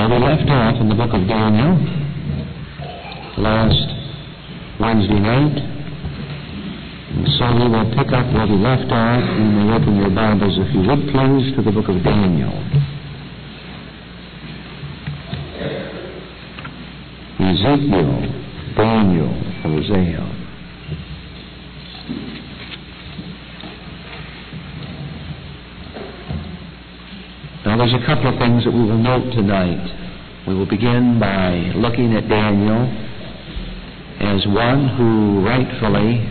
Well, we left off in the book of Daniel last Wednesday night, and so we will pick up where we left off. You may open your Bibles, if you would please, to the book of Daniel. Ezekiel, Daniel, Hosea. Now, there's a couple of things that we will note tonight. We will begin by looking at Daniel as one who rightfully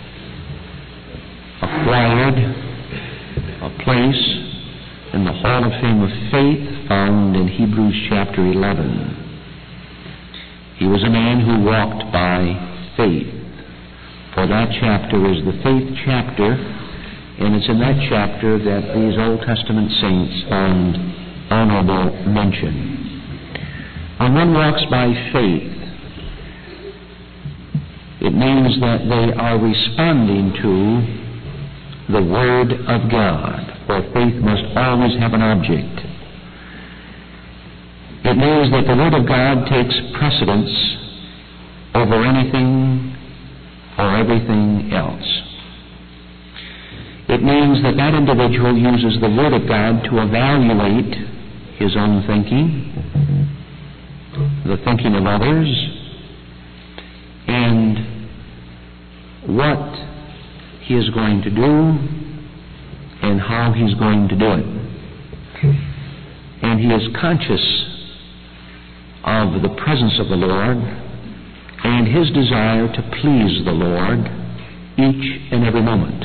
acquired a place in the Hall of Fame of Faith found in Hebrews chapter 11. He was a man who walked by faith. For that chapter is the faith chapter, and it's in that chapter that these Old Testament saints found honorable mention. When one walks by faith, it means that they are responding to the Word of God, for faith must always have an object. It means that the Word of God takes precedence over anything or everything else. It means that that individual uses the Word of God to evaluate his own thinking, the thinking of others, and what he is going to do and how he's going to do it. And he is conscious of the presence of the Lord and his desire to please the Lord each and every moment.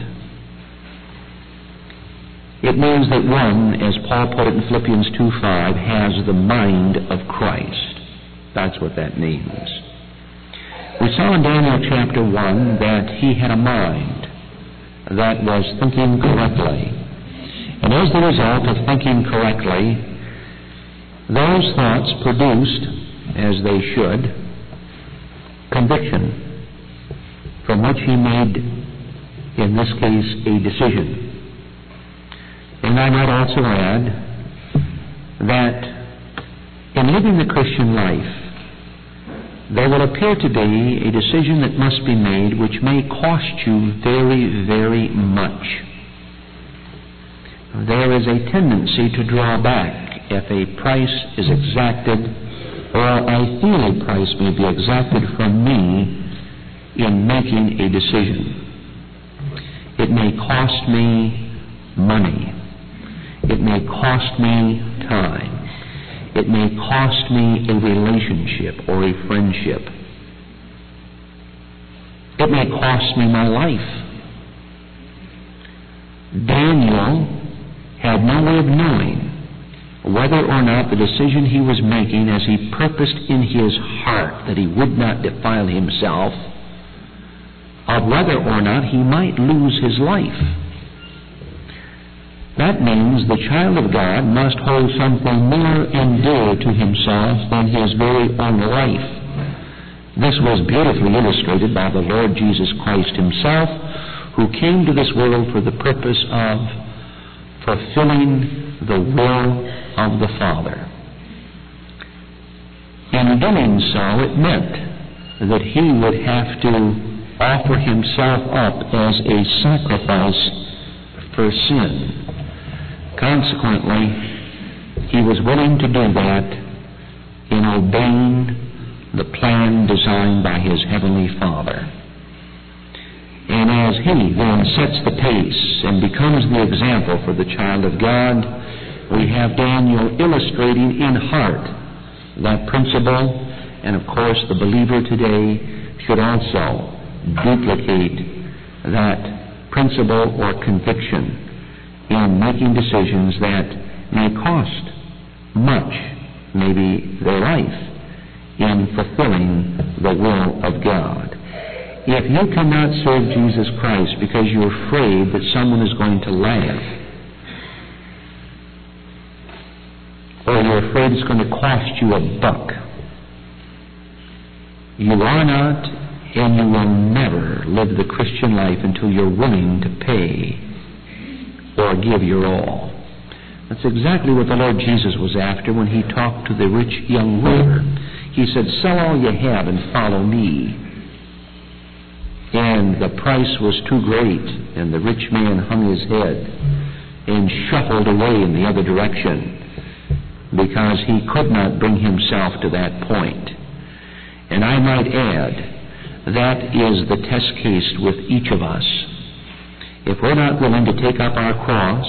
It means that one, as Paul put it in Philippians 2:5, has the mind of Christ. That's what that means. We saw in Daniel chapter 1 that he had a mind that was thinking correctly. And as the result of thinking correctly, those thoughts produced, as they should, conviction, from which he made, in this case, a decision. And I might also add that in living the Christian life, there will appear to be a decision that must be made which may cost you very, very much. There is a tendency to draw back if a price is exacted, or I feel a price may be exacted from me in making a decision. It may cost me money. It may cost me time. It may cost me a relationship or a friendship. It may cost me my life. Daniel had no way of knowing whether or not the decision he was making, as he purposed in his heart that he would not defile himself, of whether or not he might lose his life. That means the child of God must hold something more and dear to himself than his very own life. This was beautifully illustrated by the Lord Jesus Christ himself, who came to this world for the purpose of fulfilling the will of the Father. In doing so, it meant that he would have to offer himself up as a sacrifice for sin. Consequently, he was willing to do that in obeying the plan designed by his heavenly Father. And as he then sets the pace and becomes the example for the child of God, we have Daniel illustrating in heart that principle, and of course the believer today should also duplicate that principle or conviction in making decisions that may cost much, maybe their life, in fulfilling the will of God. If you cannot serve Jesus Christ because you're afraid that someone is going to laugh, or you're afraid it's going to cost you $1, you are not, and you will never live the Christian life until you're willing to pay or give your all. That's exactly what the Lord Jesus was after when he talked to the rich young ruler. He said, "Sell all you have and follow me." And the price was too great, and the rich man hung his head and shuffled away in the other direction because he could not bring himself to that point. And I might add, that is the test case with each of us. If we're not willing to take up our cross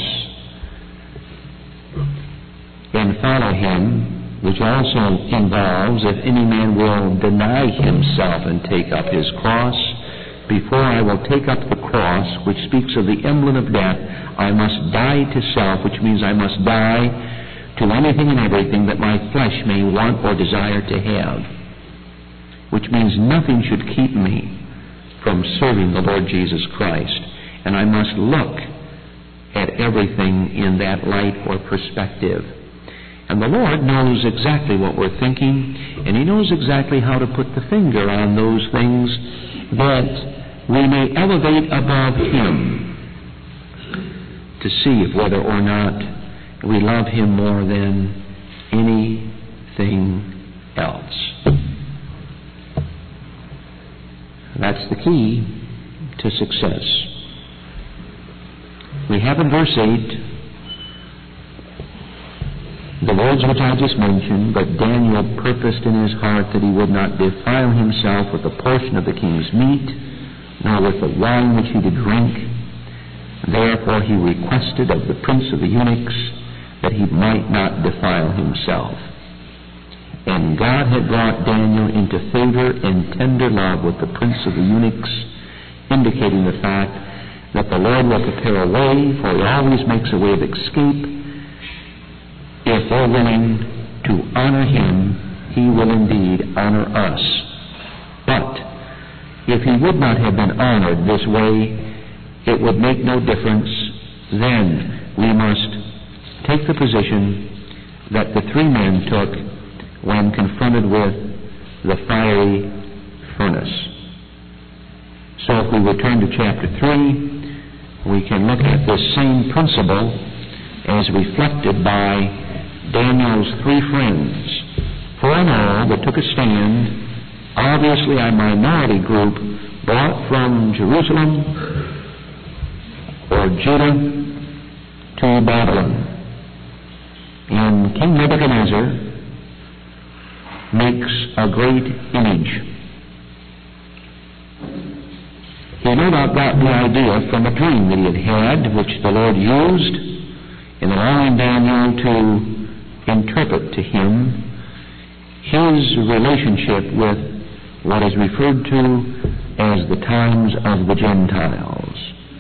and follow him, which also involves, if any man will deny himself and take up his cross, before I will take up the cross, which speaks of the emblem of death, I must die to self, which means I must die to anything and everything that my flesh may want or desire to have, which means nothing should keep me from serving the Lord Jesus Christ. And I must look at everything in that light or perspective. And the Lord knows exactly what we're thinking, and he knows exactly how to put the finger on those things that we may elevate above him to see if whether or not we love him more than anything else. That's the key to success. We have in verse 8 the words which I just mentioned, "But Daniel purposed in his heart that he would not defile himself with a portion of the king's meat, nor with the wine which he did drink. Therefore he requested of the prince of the eunuchs that he might not defile himself." And God had brought Daniel into favor and tender love with the prince of the eunuchs, indicating the fact that the Lord will prepare a way, for he always makes a way of escape. If we're willing to honor him, he will indeed honor us. But if he would not have been honored this way, it would make no difference. Then we must take the position that the three men took when confronted with the fiery furnace. So if we return to chapter 3, we can look at this same principle as reflected by Daniel's three friends. For in all that took a stand, obviously a minority group brought from Jerusalem or Judah to Babylon. And King Nebuchadnezzar makes a great image. He no doubt got the idea from a dream that he had had, which the Lord used in allowing Daniel to interpret to him his relationship with what is referred to as the times of the Gentiles.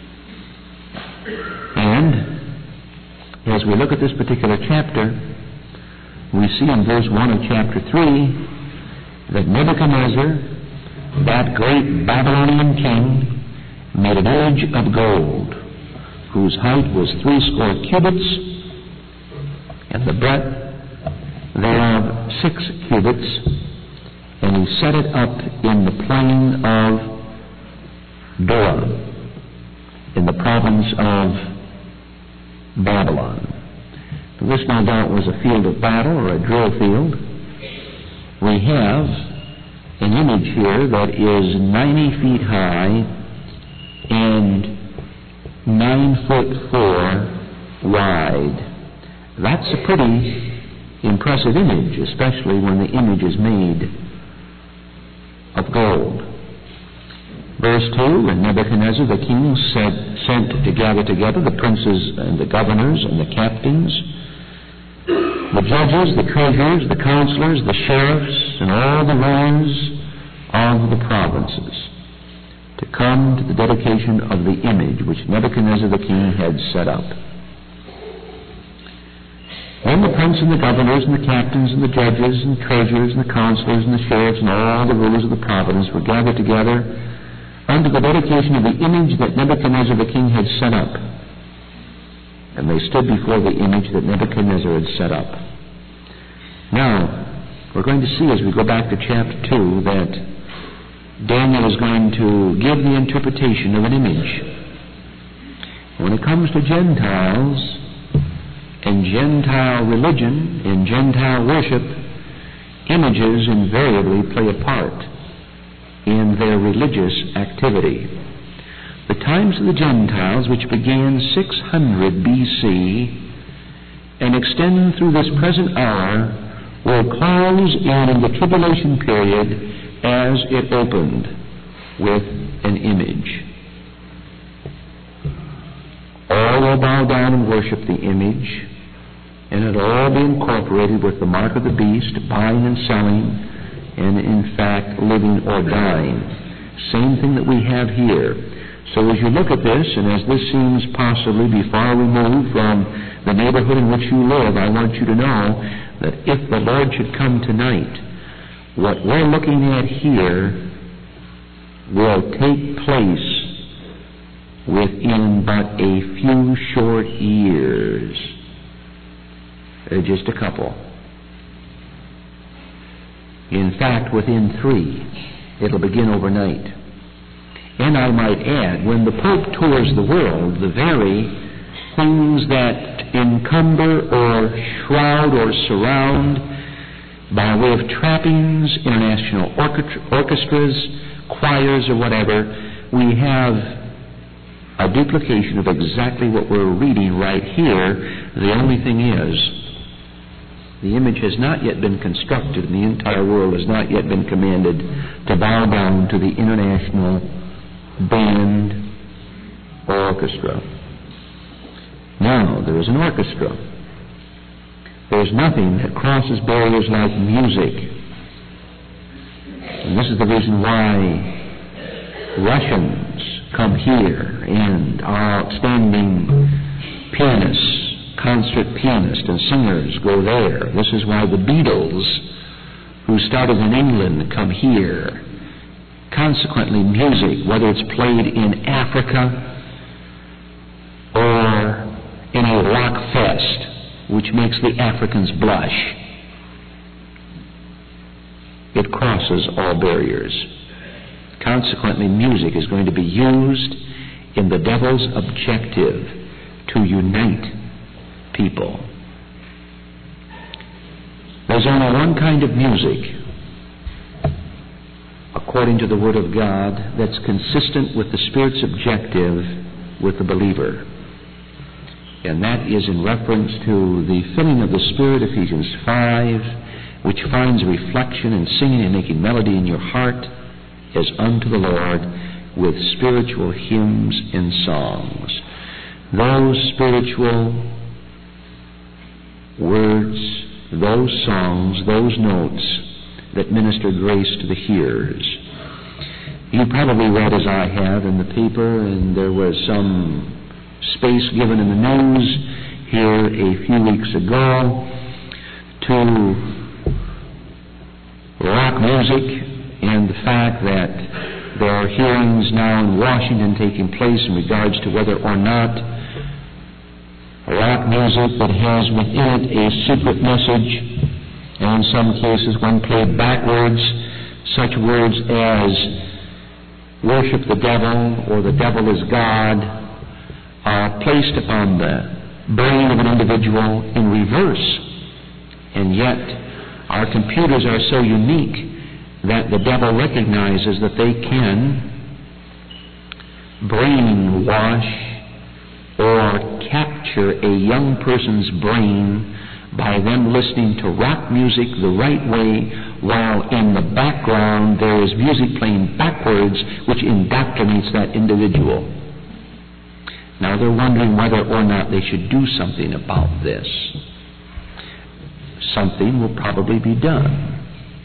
And as we look at this particular chapter, we see in verse 1 of chapter 3 that Nebuchadnezzar, that great Babylonian king, made an image of gold, whose height was 80 cubits, and the breadth thereof 6 cubits, and he set it up in the plain of Dura, in the province of Babylon. This, no doubt, was a field of battle or a drill field. We have an image here that is 90 feet high and 9'4" wide. That's a pretty impressive image, especially when the image is made of gold. Verse 2, and Nebuchadnezzar the king sent to gather together the princes and the governors and the captains, the judges, the treasurers, the counselors, the sheriffs, and all the rulers of the provinces, to come to the dedication of the image which Nebuchadnezzar the king had set up. Then the prince and the governors and the captains and the judges and treasurers and the counselors and the sheriffs and all the rulers of the province were gathered together unto the dedication of the image that Nebuchadnezzar the king had set up. And they stood before the image that Nebuchadnezzar had set up. Now, we're going to see as we go back to chapter 2 that Daniel is going to give the interpretation of an image. When it comes to Gentiles, a In Gentile religion, in Gentile worship, images invariably play a part in their religious activity. The times of the Gentiles, which began 600 B.C. and extend through this present hour, will close in the tribulation period as it opened with an image. All will bow down and worship the image, and it'll all be incorporated with the mark of the beast, buying and selling, and in fact living or dying. Same thing that we have here. So as you look at this, and as this seems possibly be far removed from the neighborhood in which you live, I want you to know that if the Lord should come tonight, what we're looking at here will take place within but a few short years. Just a couple. In fact, within 3, it'll begin overnight. And I might add, when the Pope tours the world, the very things that encumber or shroud or surround by way of trappings, international orchestras, choirs, or whatever, we have a duplication of exactly what we're reading right here. The only thing is, the image has not yet been constructed, and the entire world has not yet been commanded to bow down to the international band or orchestra. Now, there is an orchestra. There's nothing that crosses barriers like music. And this is the reason why Russians come here and our outstanding pianists, concert pianists and singers go there. This is why the Beatles, who started in England, come here. Consequently, music, whether it's played in Africa or in a rock fest, which makes the Africans blush, it crosses all barriers. Consequently, music is going to be used in the devil's objective to unite people. There's only one kind of music, according to the Word of God, that's consistent with the Spirit's objective with the believer. And that is in reference to the filling of the Spirit, Ephesians 5, which finds reflection in singing and making melody in your heart as unto the Lord with spiritual hymns and songs. Those spiritual words, those songs, those notes that minister grace to the hearers. You probably read, as I have, in the paper, and there was some space given in the news here a few weeks ago to rock music and the fact that there are hearings now in Washington taking place in regards to whether or not rock music that has within it a secret message, and in some cases when played backwards, such words as worship the devil or the devil is God are placed upon the brain of an individual in reverse. And yet our computers are so unique that the devil recognizes that they can brainwash or capture a young person's brain by them listening to rock music the right way, while in the background there is music playing backwards, which indoctrinates that individual. Now they're wondering whether or not they should do something about this. Something will probably be done.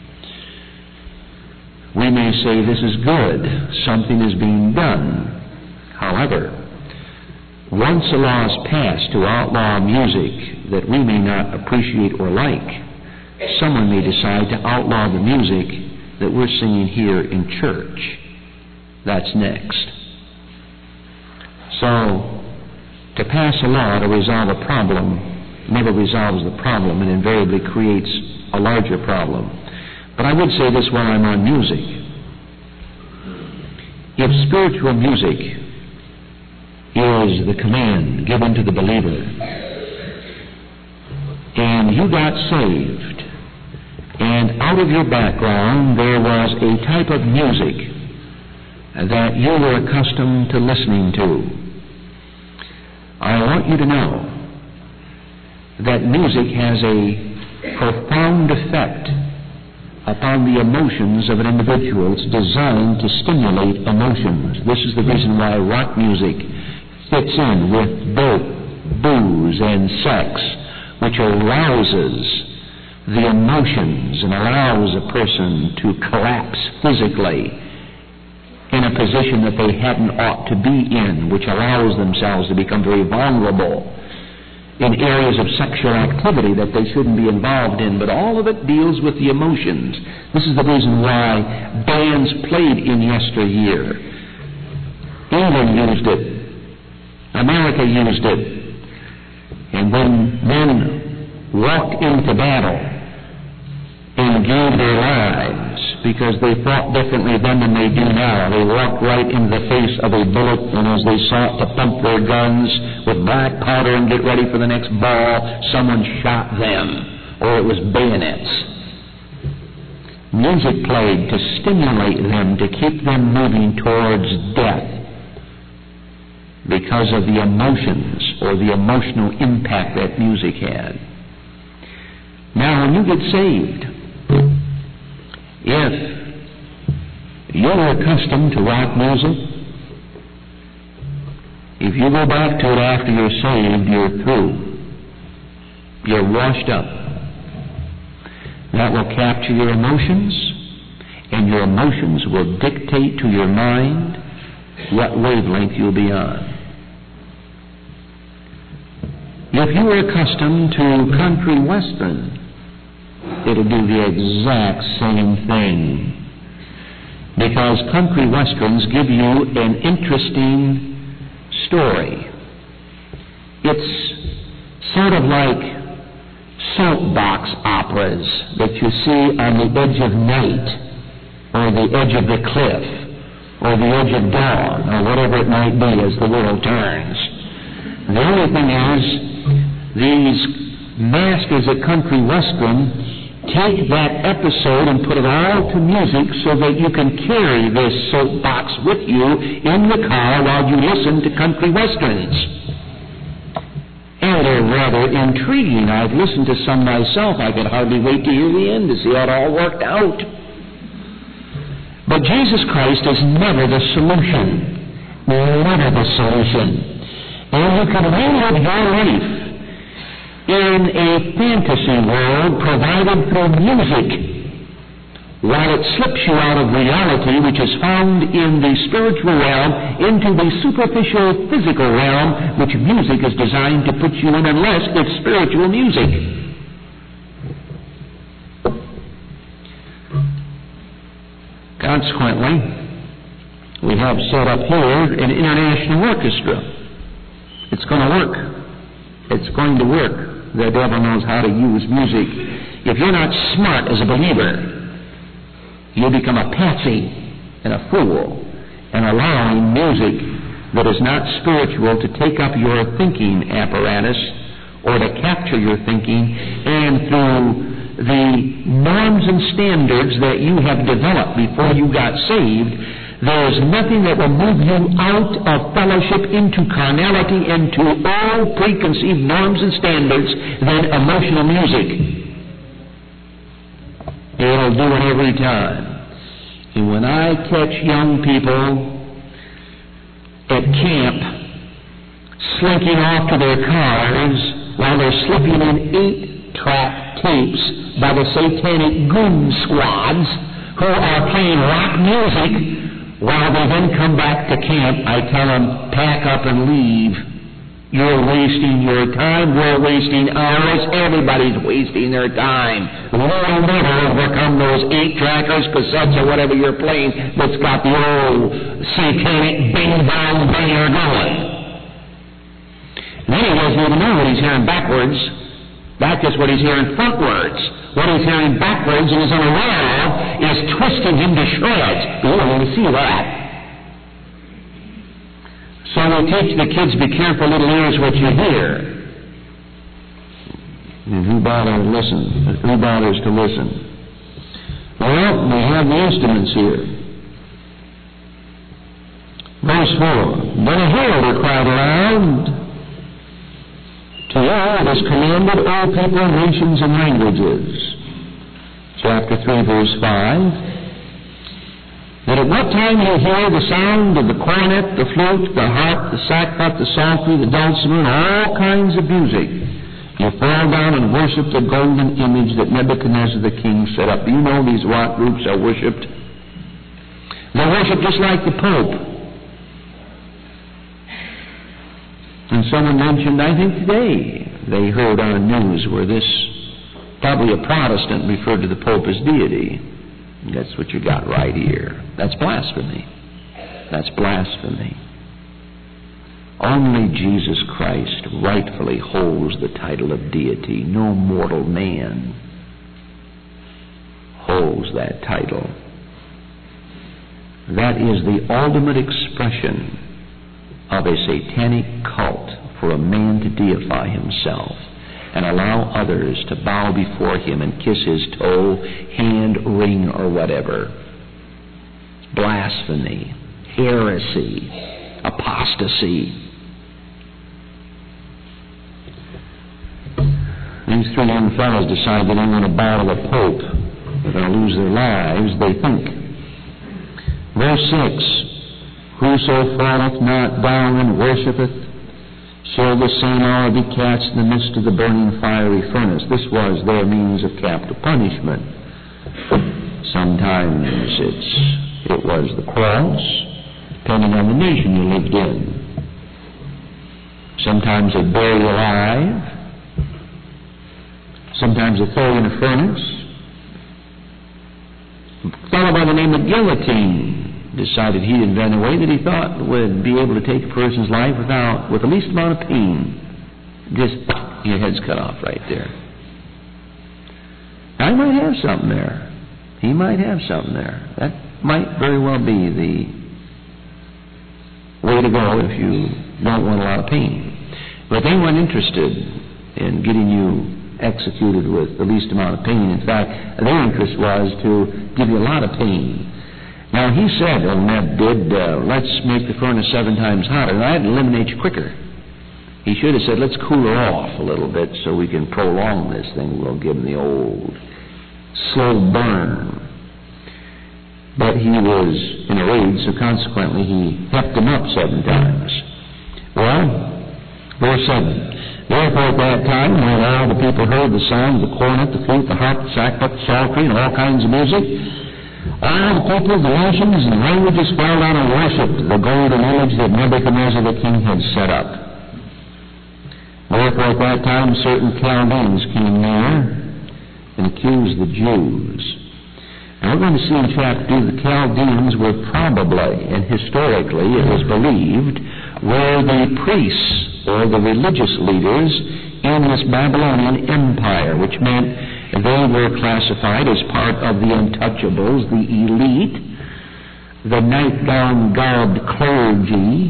We may say this is good. Something is being done. However, once a law is passed to outlaw music that we may not appreciate or like, someone may decide to outlaw the music that we're singing here in church. That's next. So, to pass a law to resolve a problem never resolves the problem and invariably creates a larger problem. But I would say this while I'm on music. If spiritual music is the command given to the believer, when you got saved, and out of your background there was a type of music that you were accustomed to listening to, I want you to know that music has a profound effect upon the emotions of an individual. It's designed to stimulate emotions. This is the reason why rock music fits in with dope, booze, and sex, which arouses the emotions and allows a person to collapse physically in a position that they hadn't ought to be in, which allows themselves to become very vulnerable in areas of sexual activity that they shouldn't be involved in. But all of it deals with the emotions. This is the reason why bands played in yesteryear. England used it. America used it. And when men walked into battle and gave their lives because they fought differently then than they do now, they walked right in the face of a bullet, and as they sought to pump their guns with black powder and get ready for the next ball, someone shot them, or it was bayonets. Music played to stimulate them, to keep them moving towards death because of the emotions or the emotional impact that music had. Now, when you get saved, if you're accustomed to rock music, if you go back to it after you're saved, you're through. You're washed up. That will capture your emotions, and your emotions will dictate to your mind what wavelength you'll be on. If you were accustomed to country western, it'll do the exact same thing. Because country westerns give you an interesting story. It's sort of like soapbox operas that you see on the edge of night, or the edge of the cliff, or the edge of dawn, or whatever it might be as the world turns. The only thing is, these masters at country western take that episode and put it all to music so that you can carry this soapbox with you in the car while you listen to country westerns. And they're rather intriguing. I've listened to some myself. I could hardly wait to hear the end to see how it all worked out. But Jesus Christ is never the solution. Never the solution. And you can relive your life in a fantasy world provided through music, while it slips you out of reality, which is found in the spiritual realm, into the superficial physical realm, which music is designed to put you in, unless it's spiritual music. Consequently, we have set up here an international orchestra. It's going to work. It's going to work. The devil knows how to use music. If you're not smart as a believer, you become a patsy and a fool, and allowing music that is not spiritual to take up your thinking apparatus or to capture your thinking, and through the norms and standards that you have developed before you got saved, there is nothing that will move you out of fellowship into carnality, into all preconceived norms and standards than emotional music. It'll do it every time. And when I catch young people at camp slinking off to their cars while they're slipping in 8-track tapes by the satanic goon squads who are playing rock music, while they then come back to camp, I tell them, pack up and leave. You're wasting your time. We're wasting ours. Everybody's wasting their time. We'll never overcome those 8-trackers, cassettes, or whatever you're playing that's got the old satanic bing-bong banger going. And then he doesn't even know what he's hearing backwards. That's just what he's hearing frontwards. What he's hearing backwards and is unaware of is twisting him to shreds. You don't even see that. So we teach the kids, be careful, little ears, what you hear. And who bothers to listen? Well, we have the instruments here. Verse 4, But a herald cried aloud, To all it is commanded, all people, nations, and languages. Chapter 3, verse 5, That at what time you hear the sound of the cornet, the flute, the harp, the sackbut, the psaltery, the dulcimer, and all kinds of music, you fall down and worship the golden image that Nebuchadnezzar the king set up. You know these rock groups are worshipped. They're worshipped just like the Pope. And someone mentioned, I think today, they heard on the news where this, probably a Protestant, referred to the Pope as deity. That's what you got right here. That's blasphemy. That's blasphemy. Only Jesus Christ rightfully holds the title of deity. No mortal man holds that title. That is the ultimate expression of a satanic cult for a man to deify himself and allow others to bow before him and kiss his toe, hand, ring, or whatever. Blasphemy, heresy, apostasy. These three young fellows decide they don't want to bow to the Pope. They're going to lose their lives, they think. Verse 6, Whoso falleth not down and worshipeth, shall the same hour be cast in the midst of the burning fiery furnace. This was their means of capital punishment. Sometimes it was the cross, depending on the nation you lived in. Sometimes they'd bury you alive. Sometimes they throw you in a furnace. A fellow by the name of Guillotine decided he'd invent a way that he thought would be able to take a person's life with the least amount of pain. Just, your head's cut off right there. I might have something there. He might have something there. That might very well be the way to go if you don't want a lot of pain. But they weren't interested in getting you executed with the least amount of pain. In fact, their interest was to give you a lot of pain. Now, he said, Neb did, let's make the furnace 7 times hotter. And that'd eliminate you quicker. He should have said, let's cool her off a little bit so we can prolong this thing. We'll give him the old slow burn. But he was in a rage, so consequently he heaped him up 7 times. Well, verse 7. Therefore at that time, when all the people heard the sound of the cornet, the flute, the harp, the sackbut, the psaltery, and all kinds of music, all the people, the nations, and languages fell down and worshipped the golden image that Nebuchadnezzar the king had set up. Therefore at that time certain Chaldeans came near and accused the Jews. Now we're going to see in chapter 2 the Chaldeans were probably, and historically it was believed, were the priests or the religious leaders in this Babylonian empire, which meant they were classified as part of the untouchables, the elite, the nightgown garbed clergy.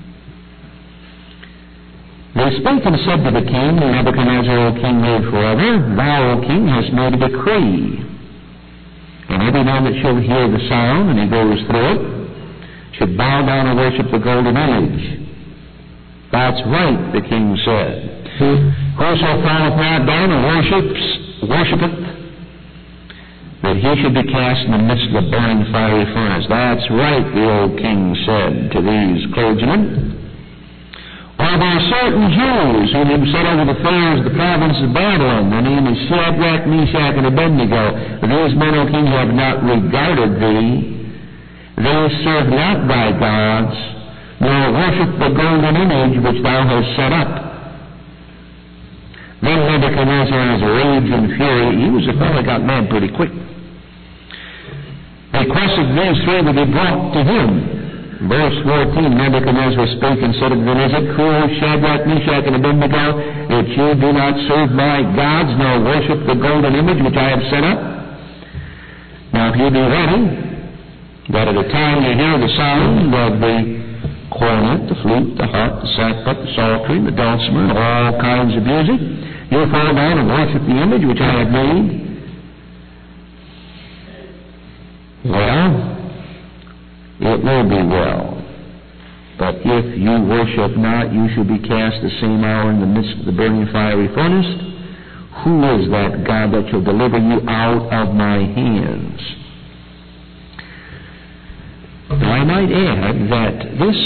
They spake and said to the king, Nebuchadnezzar, O king, live forever. Thou, O king, hast made a decree. And every man that shall hear the sound, and he goes through it, should bow down and worship the golden image. That's right, the king said. Whoso falleth not down and worshipeth, that he should be cast in the midst of the burning fiery furnace. That's right, the old king said to these clergymen. While there are certain Jews whom he set over the fairs of the province of Babylon, their name is Shadrach, Meshach, and Abednego. These men, O king, have not regarded thee. They serve not thy gods, nor worship the golden image which thou hast set up. Then Nebuchadnezzar, in his rage and fury, he was a fellow that got mad pretty quick, requested these 3 that be brought to him. Verse 14, Nebuchadnezzar spake and said unto them, Is it true, Shadrach, Meshach, and Abednego, that you do not serve my gods, nor worship the golden image which I have set up? Now if you be ready, that at a time you hear the sound of the cornet, the flute, the harp, the sackbut, the psaltery, the dulcimer, and all kinds of music, You'll fall down and worship the image which I have made. Well, it will be well. But if you worship not, you shall be cast the same hour in the midst of the burning fiery furnace. Who is that God that shall deliver you out of my hands? Now, I might add that this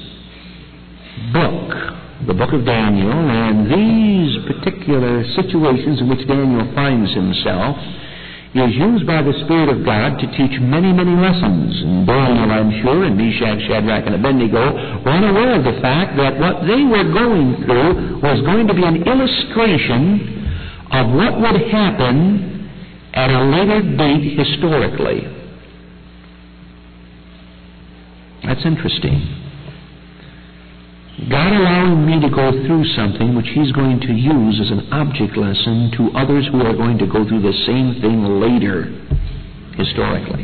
book, the book of Daniel, and these particular situations in which Daniel finds himself, is used by the Spirit of God to teach many, many lessons. And Daniel, I'm sure, and Meshach, Shadrach, and Abednego were unaware of the fact that what they were going through was going to be an illustration of what would happen at a later date historically. That's interesting. God allowing me to go through something which He's going to use as an object lesson to others who are going to go through the same thing later, historically.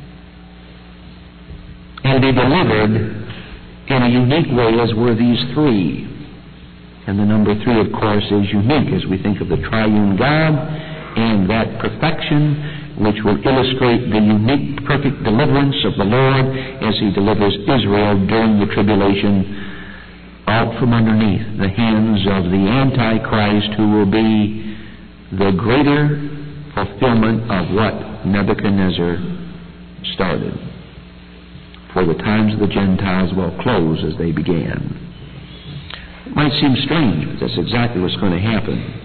And be delivered in a unique way as were these three. And the number 3, of course, is unique as we think of the triune God and that perfection which will illustrate the unique, perfect deliverance of the Lord as He delivers Israel during the tribulation out from underneath the hands of the Antichrist, who will be the greater fulfillment of what Nebuchadnezzar started. For the times of the Gentiles will close as they began. It might seem strange, but that's exactly what's going to happen.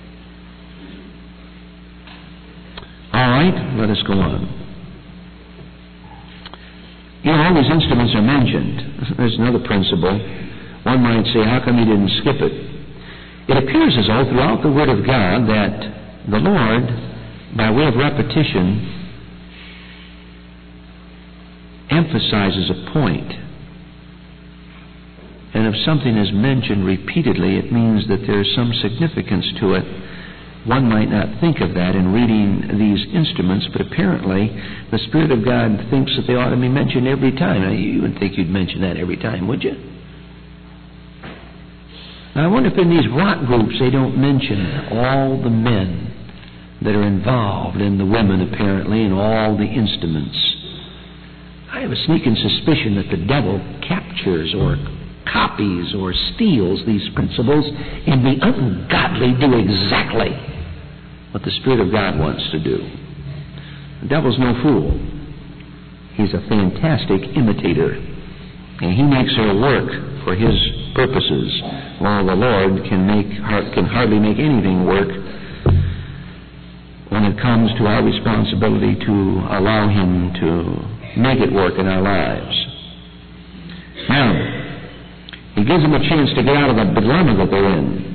All right, let us go on. You know, all these instruments are mentioned. There's another principle. One might say, how come He didn't skip it? It appears as though throughout the Word of God that the Lord, by way of repetition, emphasizes a point. And if something is mentioned repeatedly, it means that there's some significance to it. One might not think of that in reading these instruments, but apparently the Spirit of God thinks that they ought to be mentioned every time. Now, you would think you'd mention that every time, would you? Now, I wonder if in these rock groups they don't mention all the men that are involved, and the women apparently, and all the instruments. I have a sneaking suspicion that the devil captures or copies or steals these principles, and the ungodly do exactly what the Spirit of God wants to do. The devil's no fool. He's a fantastic imitator, and he makes her work for his purposes, while the Lord can hardly make anything work when it comes to our responsibility to allow Him to make it work in our lives. Now, He gives them a chance to get out of the dilemma that they're in.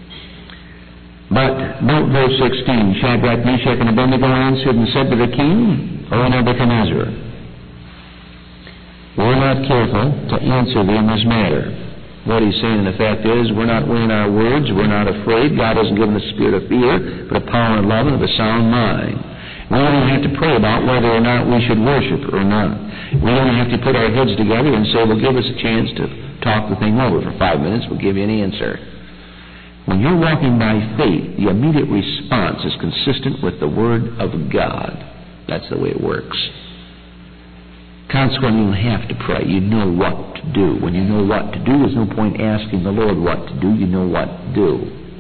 But note verse 16, Shadrach, Meshach, and Abednego answered and said to the king, O Nebuchadnezzar, we're not careful to answer thee in this matter. What he's saying in effect is, we're not weighing our words, we're not afraid. God hasn't given us a spirit of fear, but a power and love and of a sound mind. We don't have to pray about whether or not we should worship or not. We don't have to put our heads together and say, well, give us a chance to talk the thing over for 5 minutes, we'll give you an answer. When you're walking by faith, the immediate response is consistent with the Word of God. That's the way it works. Consequently, you don't have to pray. You know what to do. When you know what to do, there's no point asking the Lord what to do. You know what to do.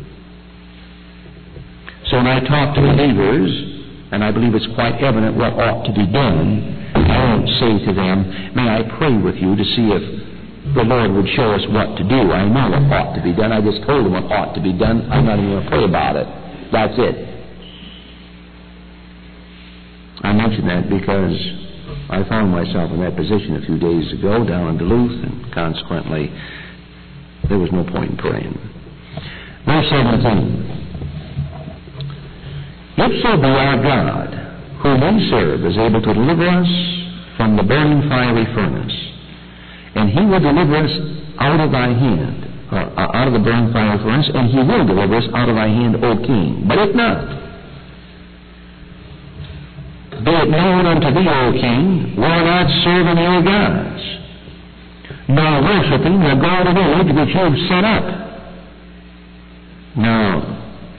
So when I talk to believers, and I believe it's quite evident what ought to be done, I don't say to them, may I pray with you to see if the Lord would show us what to do. I know what ought to be done. I just told them what ought to be done. I'm not even going to pray about it. That's it. I mention that because I found myself in that position a few days ago down in Duluth, and consequently, there was no point in praying. Verse 17. If so be our God, whom we serve, is able to deliver us from the burning fiery furnace, and He will deliver us out of thy hand, out of the burning fiery furnace, and He will deliver us out of thy hand, O king. But if not, be it known unto thee, O king, we are not serving your gods, nor worshiping the golden image which you have set up. Now,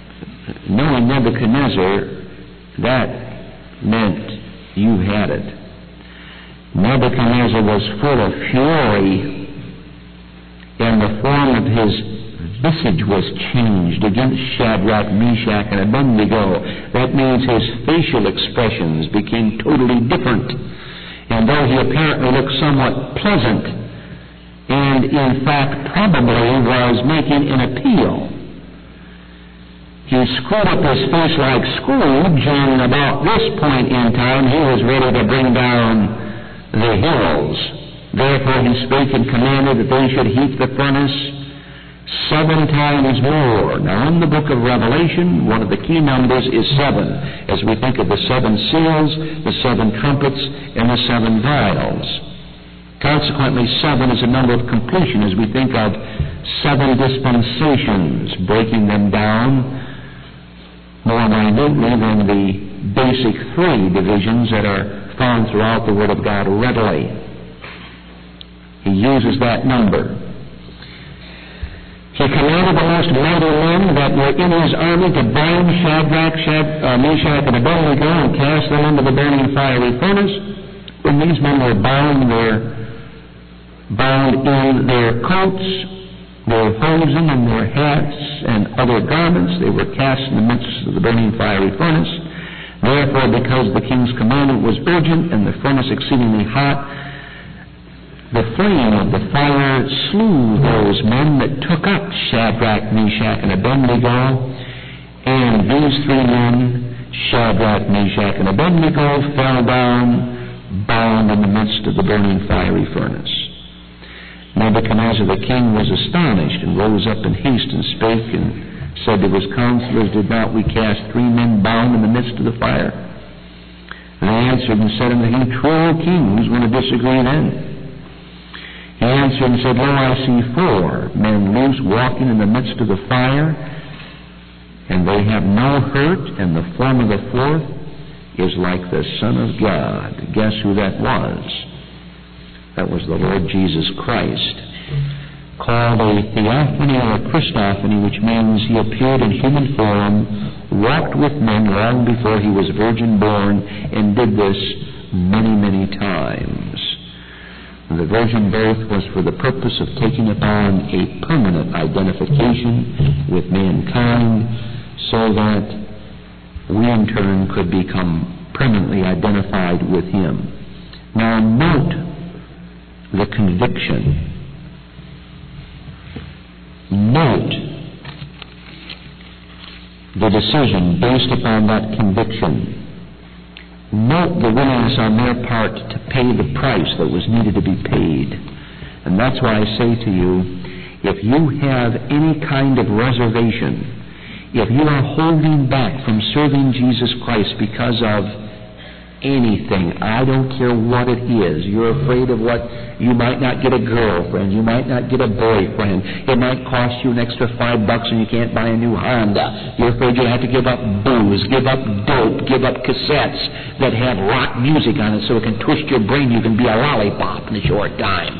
Nebuchadnezzar, that meant you had it. Nebuchadnezzar was full of fury, and the form of his visage was changed against Shadrach, Meshach, and Abednego. That means his facial expressions became totally different. And though he apparently looked somewhat pleasant, and in fact probably was making an appeal, he screwed up his face like Scrooge, and about this point in time he was ready to bring down the hills. Therefore he spake and commanded that they should heat the furnace 7 times more. Now in the book of Revelation, one of the key numbers is 7, as we think of the 7 seals, the 7 trumpets, and the 7 vials. Consequently, 7 is a number of completion as we think of 7 dispensations, breaking them down more minutely than the basic 3 divisions that are found throughout the Word of God readily. He uses that number. He commanded the most mighty men that were in his army to bind Shadrach, Meshach, and Abednego and cast them into the burning fiery furnace. When these men were bound in their coats, their hosen, and their hats, and other garments, they were cast in the midst of the burning fiery furnace. Therefore, because the king's commandment was urgent and the furnace exceedingly hot, the flame of the fire slew those men that took up Shadrach, Meshach, and Abednego, and these 3 men, Shadrach, Meshach, and Abednego, fell down, bound in the midst of the burning fiery furnace. Nebuchadnezzar the king was astonished, and rose up in haste, and spake, and said to his counselors, Did not we cast 3 men bound in the midst of the fire? And they answered and said unto him, True, O king, who's going to disagree then? He answered and said, Lo, I see 4 men loose walking in the midst of the fire, and they have no hurt, and the form of the 4th is like the Son of God. Guess who that was? That was the Lord Jesus Christ, called a theophany or a Christophany, which means he appeared in human form, walked with men long before he was virgin born, and did this many, many times. The virgin birth was for the purpose of taking upon a permanent identification with mankind, so that we in turn could become permanently identified with him. Now note the conviction. Note the decision based upon that conviction. Note the willingness on their part to pay the price that was needed to be paid. And that's why I say to you, if you have any kind of reservation, if you are holding back from serving Jesus Christ because of anything, I don't care what it is, you're afraid of what, you might not get a girlfriend, you might not get a boyfriend, it might cost you an extra $5 and you can't buy a new Honda, you're afraid you'll have to give up booze, give up dope, give up cassettes that have rock music on it so it can twist your brain, you can be a lollipop in a short time.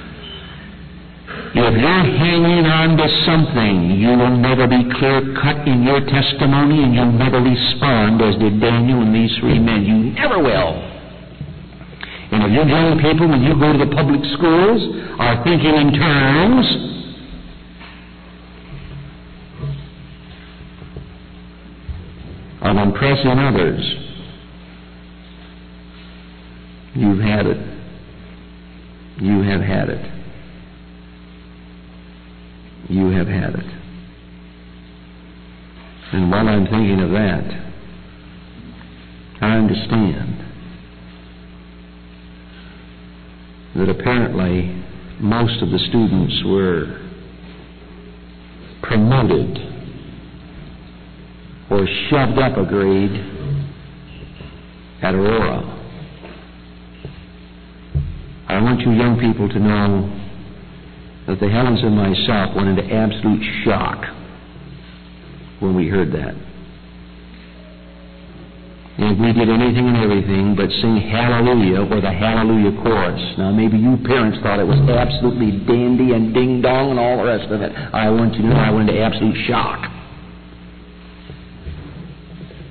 If you're hanging on to something, you will never be clear-cut in your testimony, and you'll never respond as did Daniel and these 3 men. You never will. And if you young people, when you go to the public schools, are thinking in terms of impressing others, you've had it. You have had it. You have had it. And while I'm thinking of that, I understand that apparently most of the students were promoted or shoved up a grade at Aurora. I want you young people to know that the Helens and myself went into absolute shock when we heard that. And we did anything and everything but sing Hallelujah or the Hallelujah chorus. Now maybe you parents thought it was absolutely dandy and ding-dong and all the rest of it. I want you to know I went into absolute shock.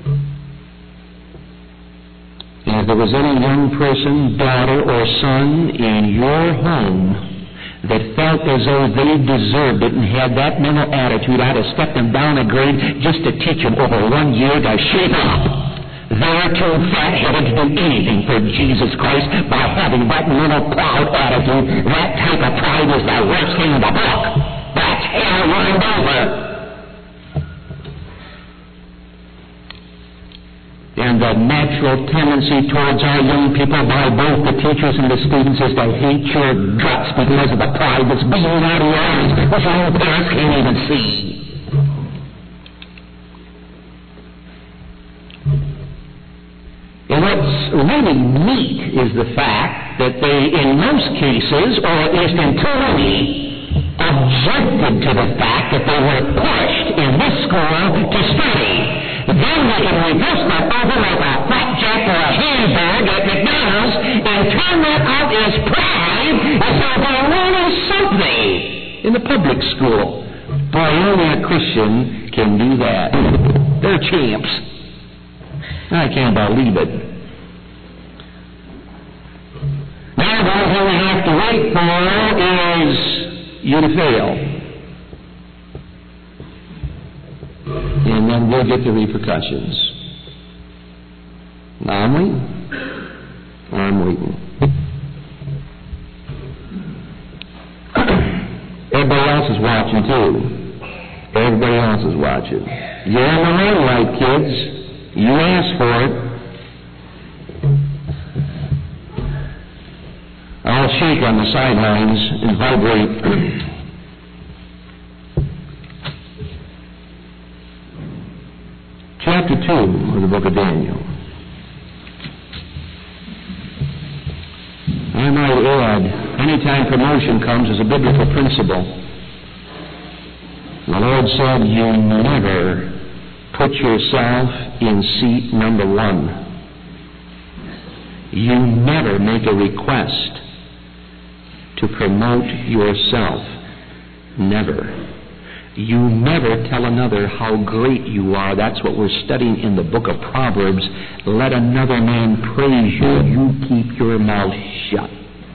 if there was any young person, daughter, or son in your home that felt as though they deserved it and had that mental attitude, I'd have stepped them down a grade just to teach them over 1 year to shape up. They're too fat-headed to do anything for Jesus Christ by having that mental proud attitude. That type of pride is the worst thing in the book. That's hell lined over. And the natural tendency towards our young people by both the teachers and the students is to hate your guts because of the pride that's beaming out of your eyes, which your own parents can't even see. And what's really neat is the fact that they, in most cases, or at least in too many, objected to the fact that they were pushed in this school to study. Then they can reverse that over like a flapjack or a hamburger at McDonald's and turn that out as pride as though they're really something in the public school. Boy, only a Christian can do that. They're champs. I can't believe it. Now, the only thing we have to wait for is you to fail. And then we'll get the repercussions. Now I'm waiting. Everybody else is watching too. Everybody else is watching. You're in the limelight, kids. You asked for it. I'll shake on the sidelines and vibrate. Chapter 2 of the book of Daniel. I might add, anytime promotion comes as a biblical principle, the Lord said, you never put yourself in seat number 1. You never make a request to promote yourself. Never. You never tell another how great you are. That's what we're studying in the book of Proverbs. Let another man praise you. You keep your mouth shut.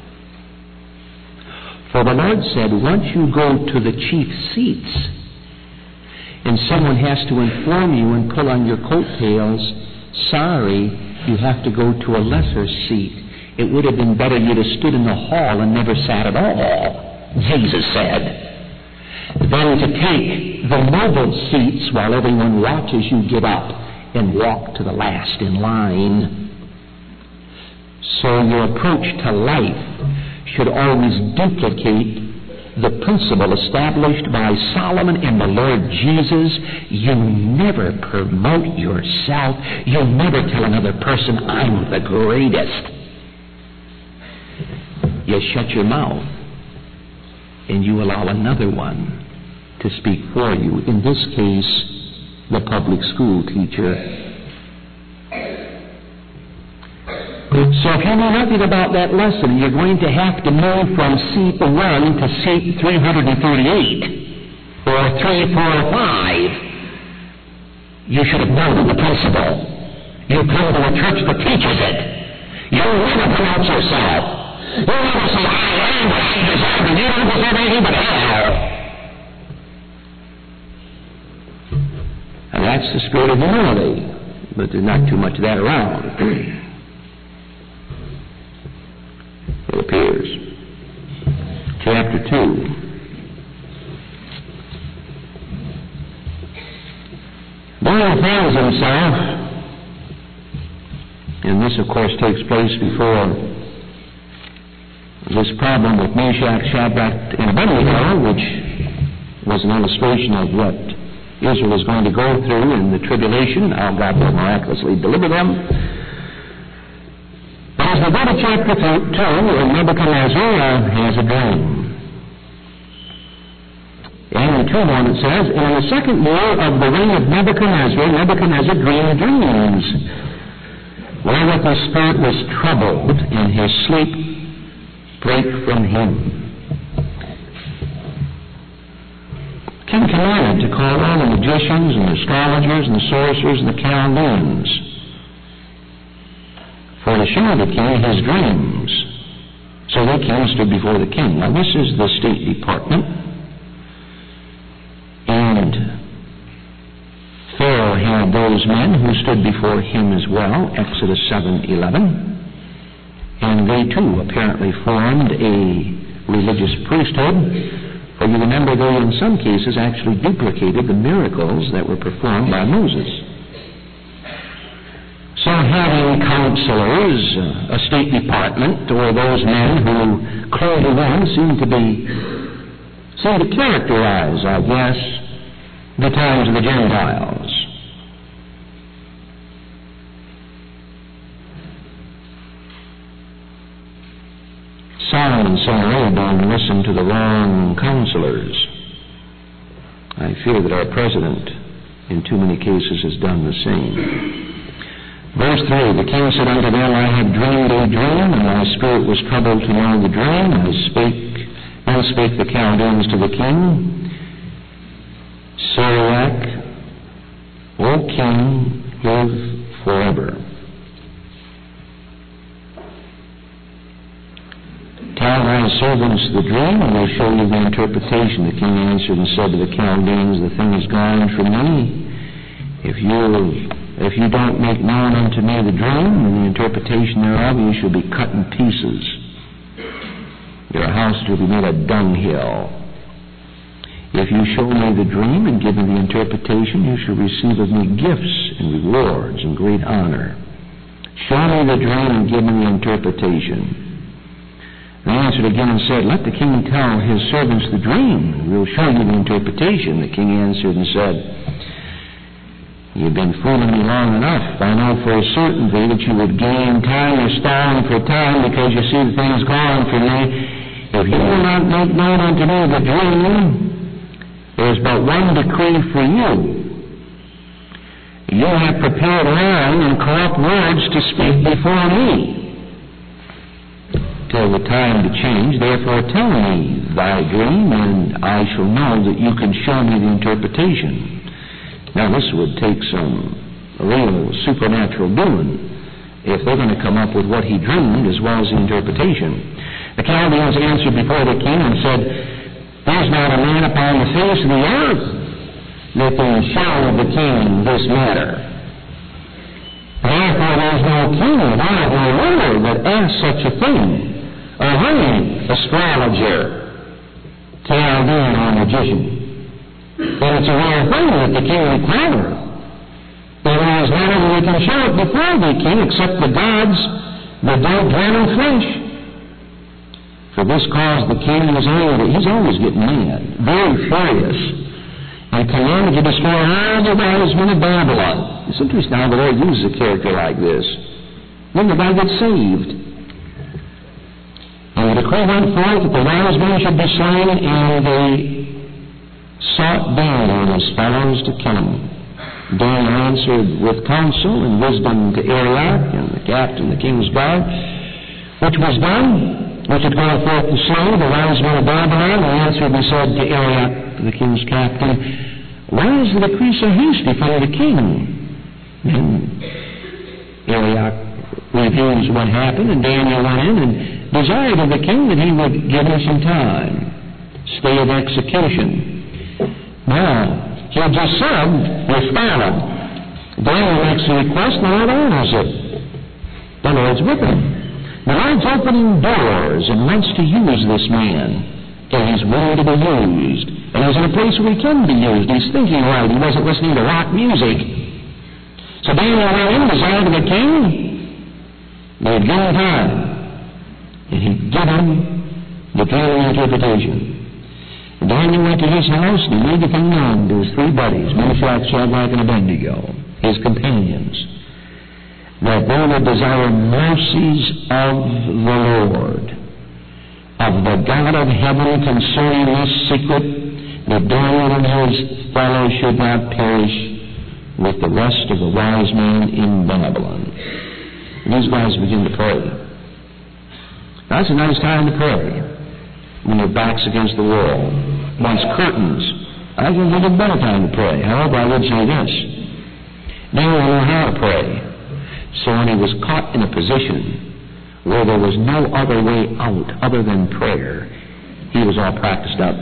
For the Lord said, once you go to the chief seats and someone has to inform you and pull on your coattails, sorry, you have to go to a lesser seat. It would have been better you'd have stood in the hall and never sat at all, Jesus said, than to take the noble seats while everyone watches you get up and walk to the last in line. So your approach to life should always duplicate the principle established by Solomon and the Lord Jesus. You never promote yourself. You never tell another person, I'm the greatest. You shut your mouth and you allow another one to speak for you. In this case, the public school teacher. So if you know nothing about that lesson, you're going to have to move from seat 1 to seat 338 or 3, 4, or 5. You should have known the principle. You come to a church that teaches it. You never pronounce yourself. You never say, I am what I deserve, and you don't deserve anything but hell. And that's the spirit of humility, but there's not too much of that around. It appears. Chapter 2. Daniel finds himself, and this of course takes place before this problem with Meshach, Shadrach, and Abednego, which was an illustration of what Israel is going to go through in the tribulation, how God will miraculously deliver them. But as we go to chapter 2, Nebuchadnezzar has a dream. And in 2:1 it says, and in the second year of the reign of Nebuchadnezzar dreamed dreams, wherewith his spirit was troubled, and his sleep brake from him. King commanded to call all the magicians and the astrologers and the sorcerers and the Chaldeans. For to show the king his dreams. So they came and stood before the king. Now this is the State Department. And Pharaoh had those men who stood before him as well, Exodus 7:11. And they too apparently formed a religious priesthood. For you remember they in some cases actually duplicated the miracles that were performed by Moses. So having counselors, a State Department, or those men who clearly then seem to characterize, I guess, the times of the Gentiles. Solomon son of Rehoboam listened to the wrong counselors. I fear that our president, in too many cases, has done the same. Verse 3, the king said unto them, I have dreamed a dream, and my spirit was troubled to know the dream. Then spake the Chaldeans to the king, Sarak, O king, live forever. Tell thy servants the dream, and we'll show you the interpretation. The king answered and said to the Chaldeans, the thing is gone from me. If you don't make known unto me the dream and the interpretation thereof, you shall be cut in pieces. Your house shall be made a dunghill. If you show me the dream and give me the interpretation, you shall receive of me gifts and rewards and great honor. Show me the dream and give me the interpretation. They answered again and said, let the king tell his servants the dream, and we'll show you the interpretation. The king answered and said, you've been fooling me long enough. I know for a certainty that you would gain time. You're stalling for time because you see the thing's gone from me. If you will not make known unto me the dream, there's but one decree for you. You have prepared lying and corrupt words to speak before me. Till the time to change, therefore tell me thy dream, and I shall know that you can show me the interpretation. Now this would take some real supernatural doing if they're going to come up with what he dreamed as well as the interpretation. The Chaldeans answered before the king and said, there's not a man upon the face of the earth that can show the king this matter. Therefore there's no king alive or ruler that asks such a thing. A hanging astrologer, Chaldean or magician. And it's a rare thing that the king requires. There is none of we can show it before the king except the gods, the dead, dwell in flesh. For this cause the king was angry. He's always getting mad, very furious, and commanded to destroy all the wise men of Babylon. It's interesting how the Lord uses a character like this. Then the guy gets saved. And the decree went forth that the wise men should be slain, and they sought Daniel and his fellows to kill him. Daniel answered with counsel and wisdom to Arioch and the captain of the king's guard, which was done, which had gone forth to slay the wise men of Babylon. He answered and said to Arioch, the king's captain, why is the decree so hasty from the king? And Arioch reviews what happened, and Daniel went in and desired of the king that he would give him some time, stay of execution. Now, he had just said, you're fallen. Daniel makes a request, and the Lord honors it. The Lord's with him. The Lord's opening doors and wants to use this man. And he's willing to be used. And he's in a place where he can be used. He's thinking right. He wasn't listening to rock music. So Daniel went in, desired of the king. They'd give him time. And he'd give him the dream interpretation. Daniel went to his house and he made the thing known to his three buddies, Meshach, Shadrach, and Abednego, his companions, that they would desire mercies of the Lord, of the God of heaven concerning this secret, that Daniel and his fellows should not perish with the rest of the wise men in Babylon. And these guys begin to pray. That's a nice time to pray when your back's against the wall. Once curtains, I can think of a better time to pray. However, I would say this. They don't know how to pray. So when he was caught in a position where there was no other way out other than prayer, he was all practiced up.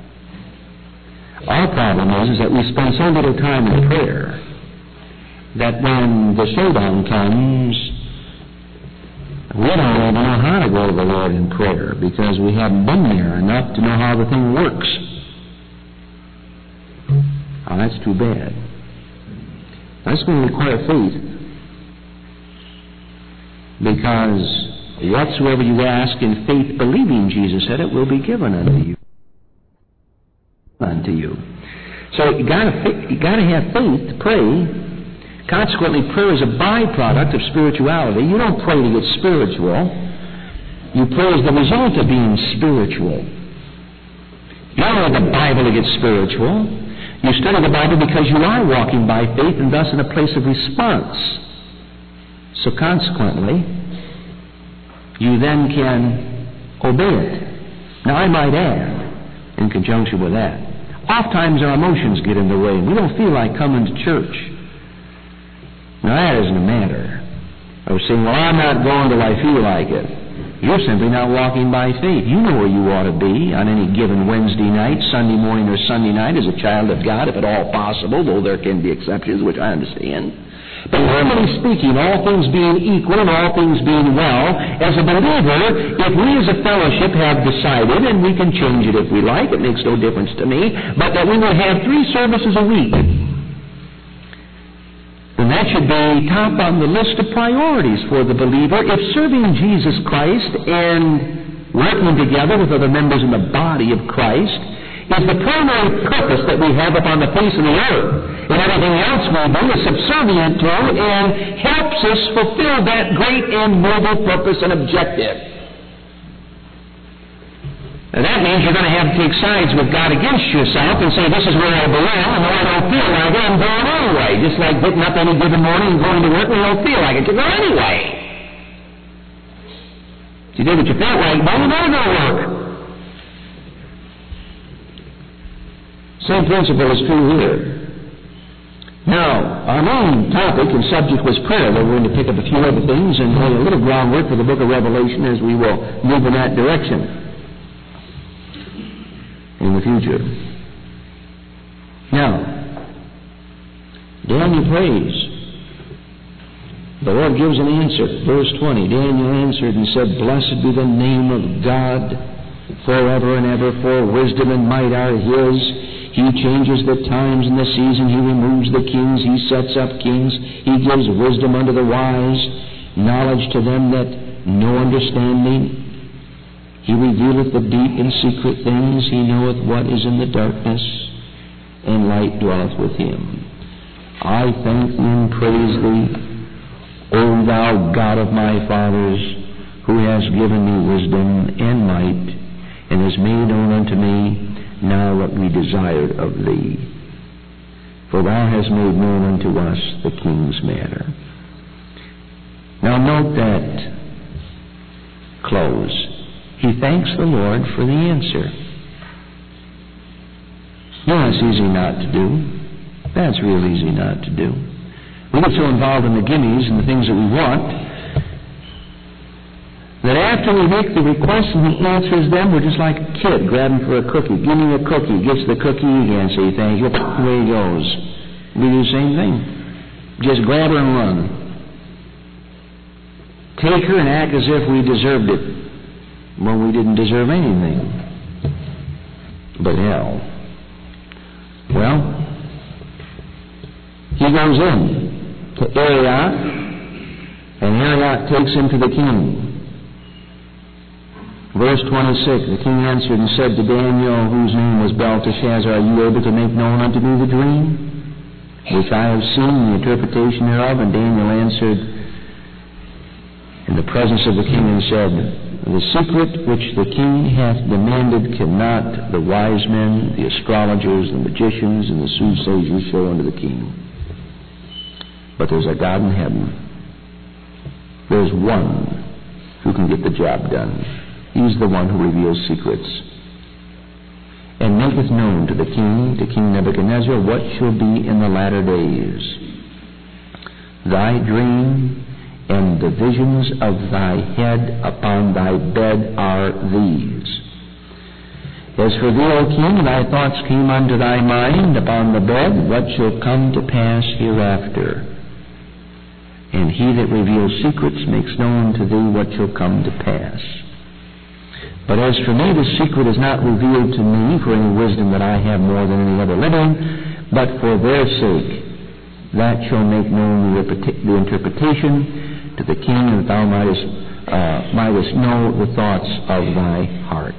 Our problem is that we spend so little time in prayer that when the showdown comes, we don't even know how to go to the Lord in prayer because we haven't been there enough to know how the thing works. Oh, that's too bad. That's going to require faith, because whatsoever you ask in faith, believing, Jesus said, it will be given unto you. So you got to have faith to pray. Consequently, prayer is a byproduct of spirituality. You don't pray to get spiritual. You pray as the result of being spiritual. You don't read the Bible to get spiritual. You study the Bible because you are walking by faith and thus in a place of response. So consequently, you then can obey it. Now I might add, in conjunction with that, oftentimes our emotions get in the way. We don't feel like coming to church. Now that isn't a matter of saying, well, I'm not going till I feel like it. You're simply not walking by faith. You know where you ought to be on any given Wednesday night, Sunday morning, or Sunday night as a child of God, if at all possible, though there can be exceptions, which I understand. But normally speaking, all things being equal and all things being well, as a believer, if we as a fellowship have decided, and we can change it if we like, it makes no difference to me, but that we will have 3 services a week, then that should be top on the list of priorities for the believer. If serving Jesus Christ and working together with other members in the body of Christ is the primary purpose that we have upon the face of the earth, and everything else we do is subservient to and helps us fulfill that great and noble purpose and objective. And that means you're going to have to take sides with God against yourself and say, this is where I belong, and though I don't feel like it, I'm going anyway. Just like getting up any given morning and going to work when you don't feel like it, you go anyway. If you did what you felt like, well, you never go to work. Same principle is true here. Now, our main topic and subject was prayer. We're going to pick up a few other things and lay a little groundwork for the book of Revelation as we will move in that direction in the future. Now, Daniel prays. The Lord gives an answer. Verse 20, Daniel answered and said, Blessed be the name of God forever and ever, for wisdom and might are His. He changes the times and the season. He removes the kings. He sets up kings. He gives wisdom unto the wise, knowledge to them that know understanding. He revealeth the deep and secret things. He knoweth what is in the darkness, and light dwelleth with him. I thank thee and praise thee, O thou God of my fathers, who hast given me wisdom and might, and has made known unto me now what we desired of thee. For thou hast made known unto us the king's matter. Now note that close. He thanks the Lord for the answer. Yeah, it's easy not to do. That's real easy not to do. We get so involved in the gimmies and the things that we want that after we make the request and He answers them, we're just like a kid grabbing for a cookie. Give me a cookie. Gets the cookie again. Say thank you. Away he goes. We do the same thing. Just grab her and run. Take her and act as if we deserved it when we didn't deserve anything but hell. Well, he goes in to Arioch, and Arioch takes him to the king. Verse 26, the king answered and said to Daniel, whose name was Belteshazzar, Are you able to make known unto me the dream, which I have seen, the interpretation thereof? And Daniel answered in the presence of the king and said, The secret which the king hath demanded cannot the wise men, the astrologers, the magicians, and the soothsayers show unto the king. But there's a God in heaven. There's one who can get the job done. He's the one who reveals secrets. And maketh known to King Nebuchadnezzar, what shall be in the latter days. Thy dream and the visions of thy head upon thy bed are these. As for thee, O king, thy thoughts came unto thy mind upon the bed, what shall come to pass hereafter? And he that reveals secrets makes known to thee what shall come to pass. But as for me, the secret is not revealed to me for any wisdom that I have more than any other living, but for their sake that shall make known the interpretation to the king, that thou mightest know the thoughts of thy heart.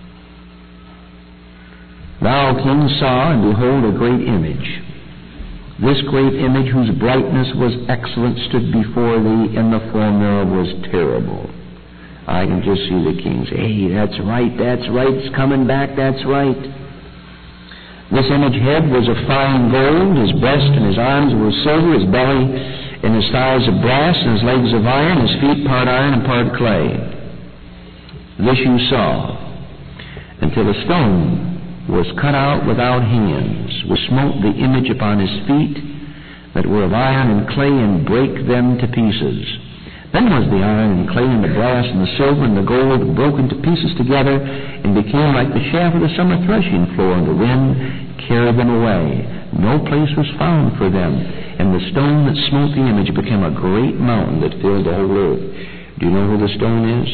Thou, king, saw, and behold, a great image. This great image, whose brightness was excellent, stood before thee, and the form thereof was terrible. I can just see the king say, hey, that's right, it's coming back, that's right. This image head was of fine gold, his breast and his arms were silver, his belly and his thighs of brass, and his legs of iron, his feet part iron and part clay. This you saw, until a stone was cut out without hands, which smote the image upon his feet, that were of iron and clay, and brake them to pieces. Then was the iron and clay and the brass and the silver and the gold broken to pieces together, and became like the chaff of the summer threshing floor, and the wind carried them away. No place was found for them. And the stone that smote the image became a great mountain that filled the whole earth. Do you know who the stone is?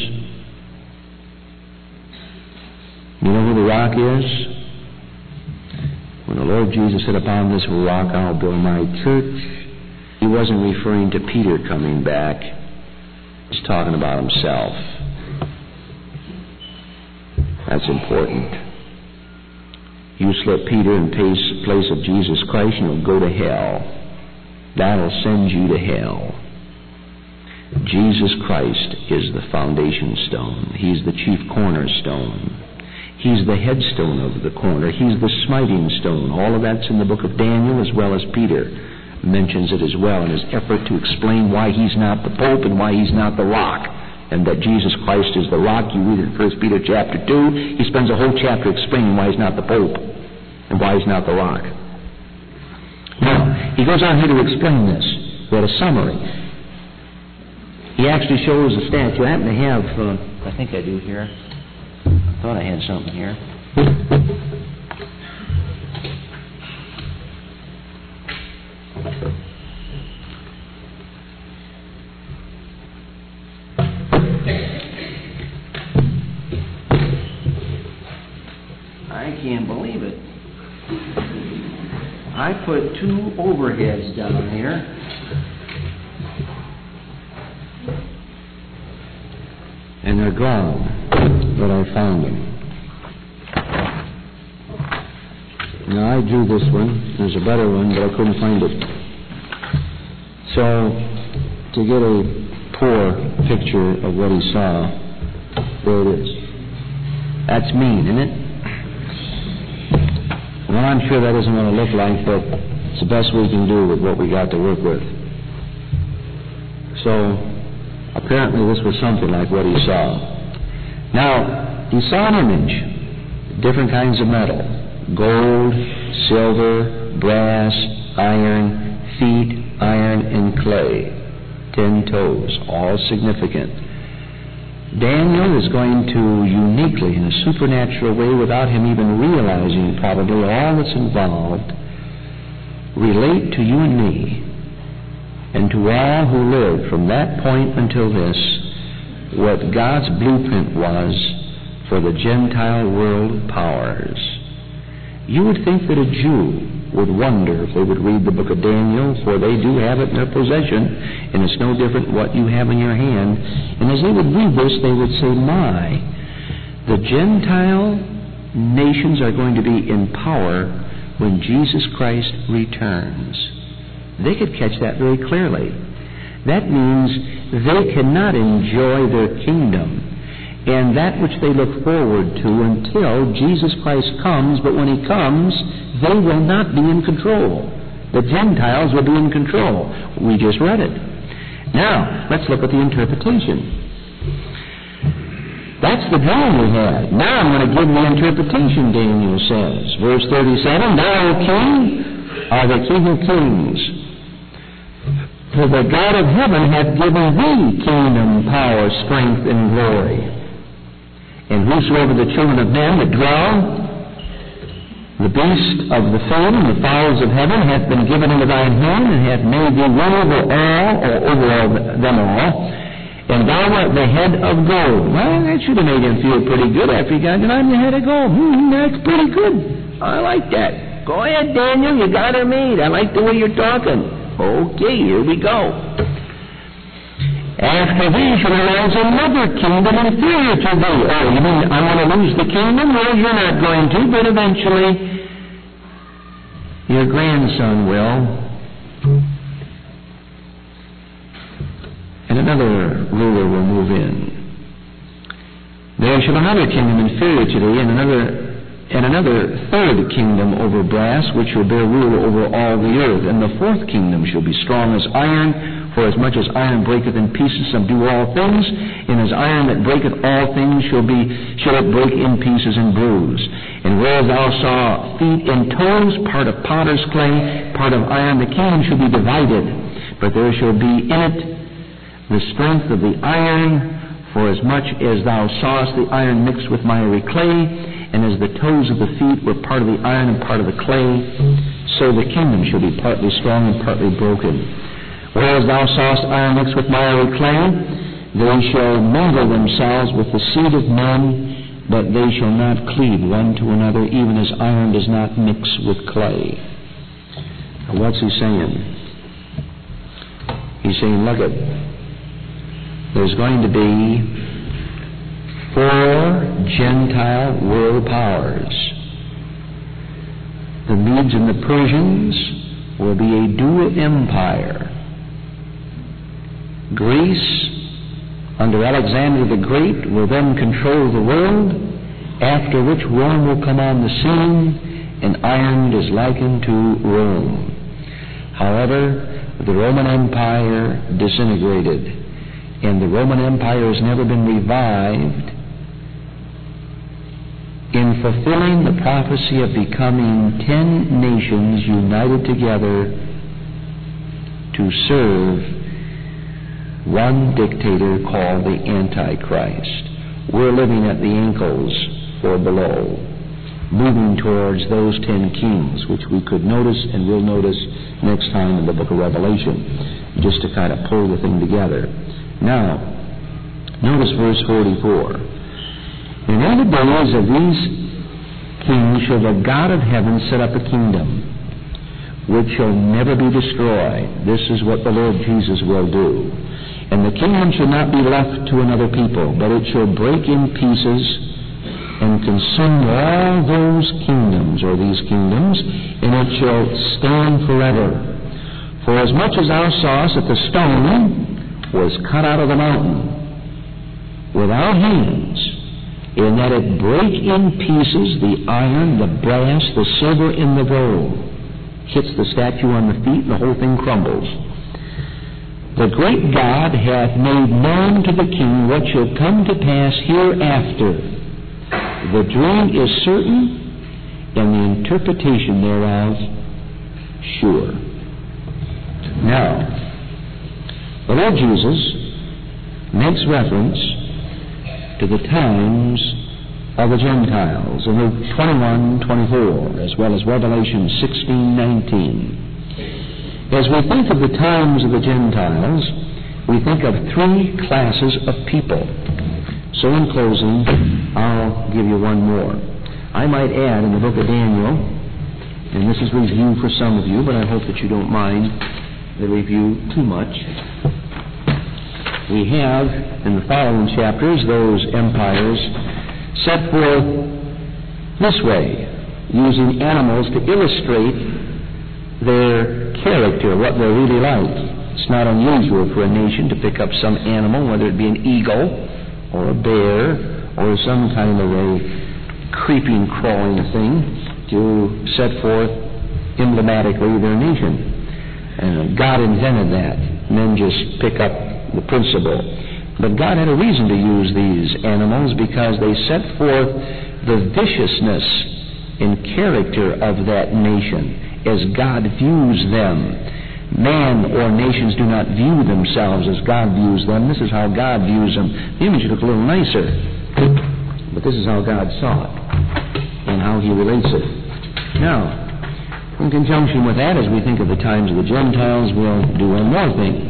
You know who the rock is? When the Lord Jesus said, upon this rock I'll build my church, he wasn't referring to Peter coming back. He's talking about himself. That's important. You slip Peter in place of Jesus Christ, and you'll go to hell. That'll send you to hell. Jesus Christ is the foundation stone. He's the chief cornerstone. He's the headstone of the corner. He's the smiting stone. All of that's in the book of Daniel, as well as Peter mentions it as well in his effort to explain why he's not the Pope and why he's not the rock, and that Jesus Christ is the rock. You read it in 1 Peter chapter 2. He spends a whole chapter explaining why he's not the Pope and why he's not the rock. Now, he goes on here to explain this. What a summary. He actually shows a statue. I happen to have, I think I do here. I thought I had something here. I can't believe it. I put 2 overheads down here. And they're gone. But I found them. Now, I drew this one. There's a better one, but I couldn't find it. So, to get a poor picture of what he saw, there it is. That's mean, isn't it? Well, I'm sure that isn't what it look like, but it's the best we can do with what we got to work with. So, apparently this was something like what he saw. Now, he saw an image, different kinds of metal, gold, silver, brass, iron, feet, iron, and clay, 10 toes, all significant. Daniel is going to uniquely, in a supernatural way, without him even realizing probably all that's involved, relate to you and me, and to all who lived from that point until this, what God's blueprint was for the Gentile world powers. You would think that a Jew would wonder if they would read the book of Daniel, for they do have it in their possession, and it's no different what you have in your hand. And as they would read this, they would say, my, the Gentile nations are going to be in power when Jesus Christ returns. They could catch that very clearly. That means they cannot enjoy their kingdom and that which they look forward to until Jesus Christ comes, but when he comes, they will not be in control. The Gentiles will be in control. We just read it. Now, let's look at the interpretation. That's the dream we had. Now I'm going to give the interpretation, Daniel says. Verse 37, thou, O king, art the king of kings. For the God of heaven hath given thee kingdom, power, strength, and glory. And whosoever the children of men that dwell, the beast of the field and the fowls of heaven, hath been given into thine hand, and hath made thee one over all, or over all them all. And thou art the head of gold. Well, that should have made him feel pretty good after he got it. I'm the head of gold. That's pretty good. I like that. Go ahead, Daniel. You got her made. I like the way you're talking. Okay, here we go. After thee shall arise another kingdom inferior to thee. Oh, you mean I want to lose the kingdom? Well, you're not going to, but eventually your grandson will. And another ruler will move in. There shall another kingdom inferior to thee, and another third kingdom over brass, which shall bear rule over all the earth. And the fourth kingdom shall be strong as iron, for as much as iron breaketh in pieces, subdue all things, and as iron that breaketh all things shall it break in pieces and bruise. And whereas thou saw feet and toes, part of potter's clay, part of iron, the kingdom shall be divided, but there shall be in it the strength of the iron, for as much as thou sawest the iron mixed with miry clay, and as the toes of the feet were part of the iron and part of the clay, so the kingdom shall be partly strong and partly broken. Whereas thou sawest iron mixed with miry clay, they shall mingle themselves with the seed of men, but they shall not cleave one to another, even as iron does not mix with clay. Now what's he saying? He's saying, look it, there's going to be 4 Gentile world powers. The Medes and the Persians will be a dual empire. Greece, under Alexander the Great, will then control the world, after which Rome will come on the scene, and iron is likened to Rome. However, the Roman Empire disintegrated, and the Roman Empire has never been revived in fulfilling the prophecy of becoming 10 nations united together to serve one dictator called the Antichrist. We're living at the ankles or below, moving towards those 10 kings, which we could notice and will notice next time in the book of Revelation, just to kind of pull the thing together. Now, notice verse 44. In the days of these kings shall the God of heaven set up a kingdom which shall never be destroyed. This is what the Lord Jesus will do. And the kingdom shall not be left to another people, but it shall break in pieces and consume all those kingdoms, or these kingdoms, and it shall stand forever. For as much as thou sawest that the stone was cut out of the mountain without hands, in that it break in pieces the iron, the brass, the silver, and the gold, hits the statue on the feet, and the whole thing crumbles. The great God hath made known to the king what shall come to pass hereafter. The dream is certain, and the interpretation thereof sure. Now, the Lord Jesus makes reference to the times of the Gentiles in Luke 21:24, as well as Revelation 16:19. As we think of the times of the Gentiles, we think of 3 classes of people. So in closing, I'll give you one more. I might add in the book of Daniel, and this is review for some of you, but I hope that you don't mind the review too much. We have, in the following chapters, those empires set forth this way, using animals to illustrate their character, what they're really like. It's not unusual for a nation to pick up some animal, whether it be an eagle or a bear or some kind of a creeping, crawling thing, to set forth emblematically their nation. God invented that. Men just pick up the principle. But God had a reason to use these animals, because they set forth the viciousness and character of that nation as God views them. Man or nations do not view themselves as God views them. This is how God views them. The image looked a little nicer, but this is how God saw it and how He relates it. Now, in conjunction with that, as we think of the times of the Gentiles, we'll do one more thing.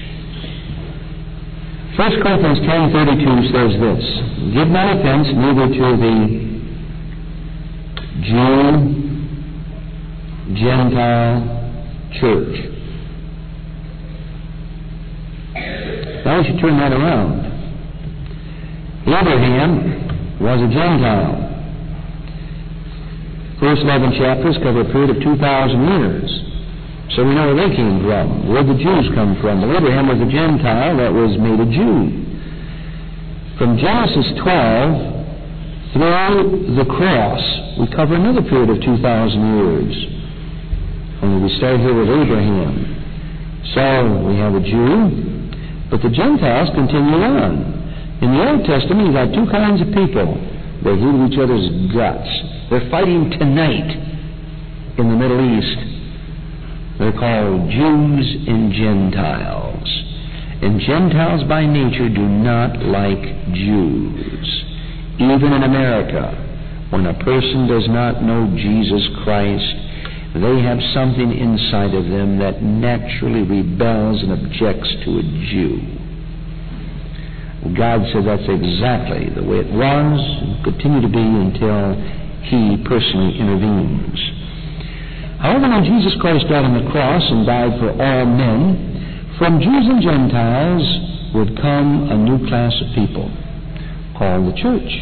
1 Corinthians 10:32 says this, "Give not offense neither to the Jew, Gentile, church." Now we should turn that around. Abraham was a Gentile. First 11 chapters cover a period of 2,000 years. So we know where they came from. Where did the Jews come from? Well, Abraham was a Gentile that was made a Jew. From Genesis 12 through the cross, we cover another period of 2,000 years. Only we start here with Abraham. So we have a Jew, but the Gentiles continue on. In the Old Testament, you've got two kinds of people. They hate each other's guts. They're fighting tonight in the Middle East. They're called Jews and Gentiles. And Gentiles by nature do not like Jews. Even in America, when a person does not know Jesus Christ, they have something inside of them that naturally rebels and objects to a Jew. God said that's exactly the way it was and continue to be until He personally intervenes. However, when Jesus Christ died on the cross and died for all men, from Jews and Gentiles would come a new class of people called the church.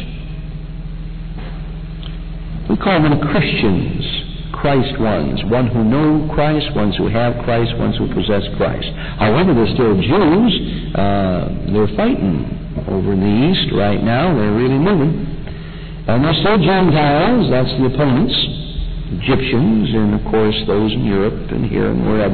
We call them Christians, Christ ones, one who know Christ, ones who have Christ, ones who possess Christ. However, they're still Jews. They're fighting over in the East right now. They're really moving. And they're still Gentiles. That's the opponents. Egyptians, and of course those in Europe and here and wherever.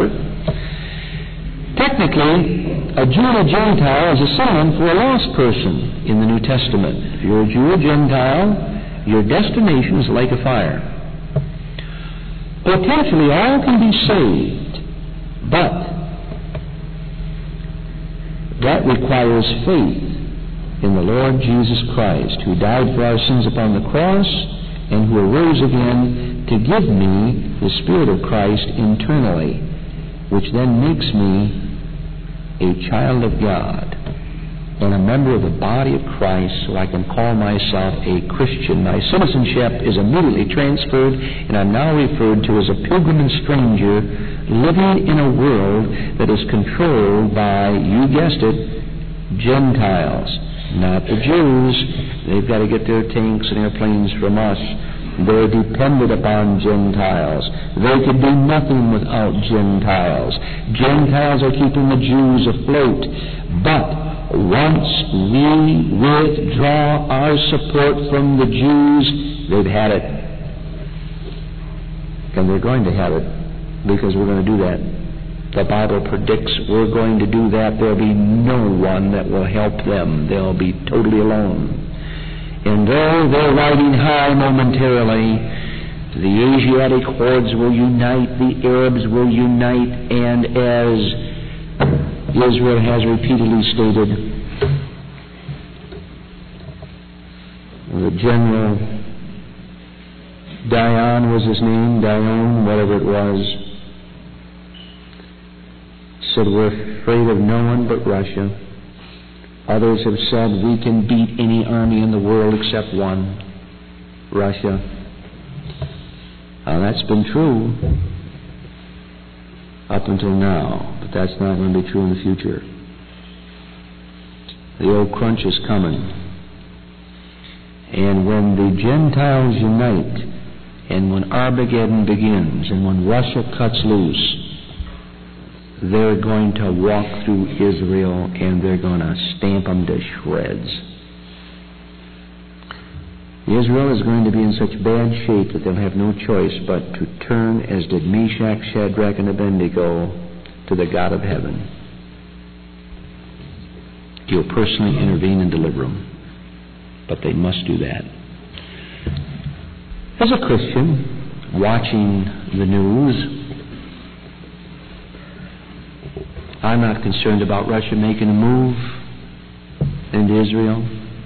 Technically, a Jew and a Gentile is a synonym for a lost person in the New Testament. If you're a Jew or Gentile, your destination is the lake of fire. Potentially all can be saved, but that requires faith in the Lord Jesus Christ, who died for our sins upon the cross and who arose again to give me the Spirit of Christ internally, which then makes me a child of God and a member of the body of Christ, so I can call myself a Christian. My citizenship is immediately transferred, and I'm now referred to as a pilgrim and stranger living in a world that is controlled by, you guessed it, Gentiles, not the Jews. They've got to get their tanks and airplanes from us. They're dependent upon Gentiles. They could do nothing without Gentiles. Gentiles are keeping the Jews afloat. But once we withdraw our support from the Jews, they've had it. And they're going to have it, because we're going to do that. The Bible predicts we're going to do that. There'll be no one that will help them. They'll be totally alone. And though they're riding high momentarily, the Asiatic hordes will unite, the Arabs will unite, and as Israel has repeatedly stated, the general Dion was his name, Dion, whatever it was, said we're afraid of no one but Russia. Others have said we can beat any army in the world except one, Russia. That's been true up until now, but that's not going to be true in the future. The old crunch is coming. And when the Gentiles unite, and when Armageddon begins, and when Russia cuts loose, they're going to walk through Israel and they're going to stamp them to shreds. Israel is going to be in such bad shape that they'll have no choice but to turn, as did Meshach, Shadrach, and Abednego, to the God of heaven. He'll personally intervene and deliver them. But they must do that. As a Christian, watching the news, I'm not concerned about Russia making a move into Israel.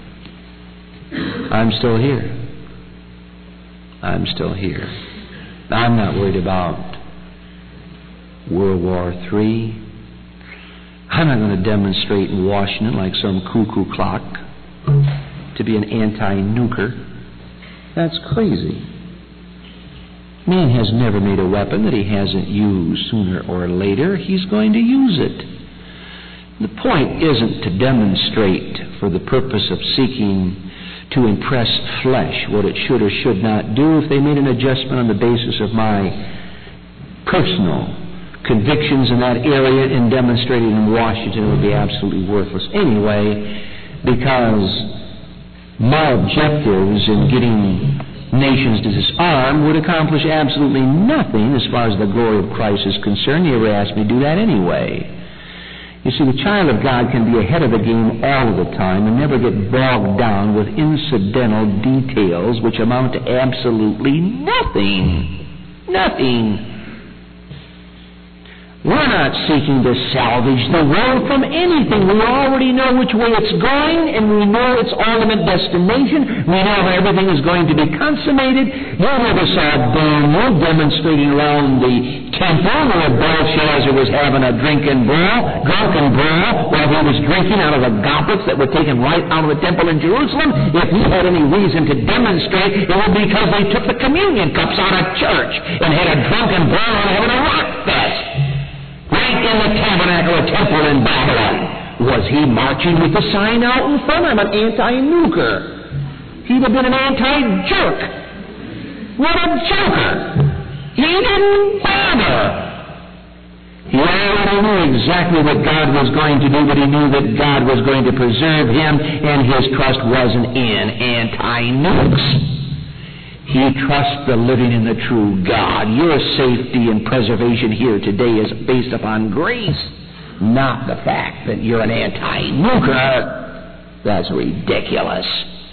I'm still here. I'm still here. I'm not worried about World War III. I'm not going to demonstrate in Washington like some cuckoo clock to be an anti-nuker. That's crazy. Man has never made a weapon that he hasn't used. Sooner or later, he's going to use it. The point isn't to demonstrate for the purpose of seeking to impress flesh what it should or should not do. If they made an adjustment on the basis of my personal convictions in that area and demonstrated in Washington, it would be absolutely worthless anyway, because my objectives in getting nations to disarm would accomplish absolutely nothing as far as the glory of Christ is concerned. You ever asked me to do that anyway. You see, the child of God can be ahead of the game all of the time and never get bogged down with incidental details which amount to absolutely nothing. Nothing. We're not seeking to salvage the world from anything. We already know which way it's going, and we know its ultimate destination. We know how everything is going to be consummated. You never saw Daniel demonstrating around the temple where Belshazzar was having a drunken brawl while he was drinking out of the goblets that were taken right out of the temple in Jerusalem. If he had any reason to demonstrate, it would be because they took the communion cups out of church and had a drunken brawl and having a rock fest. Right in the tabernacle or temple in Babylon. Was he marching with the sign out in front? I'm an anti-nuker. He'd have been an anti-jerk. What a joker. He didn't bother. He already knew exactly what God was going to do, but he knew that God was going to preserve him, and his trust wasn't in anti-nukes. He trusts the living and the true God. Your safety and preservation here today is based upon grace, not the fact that you're an anti-nuker. That's ridiculous.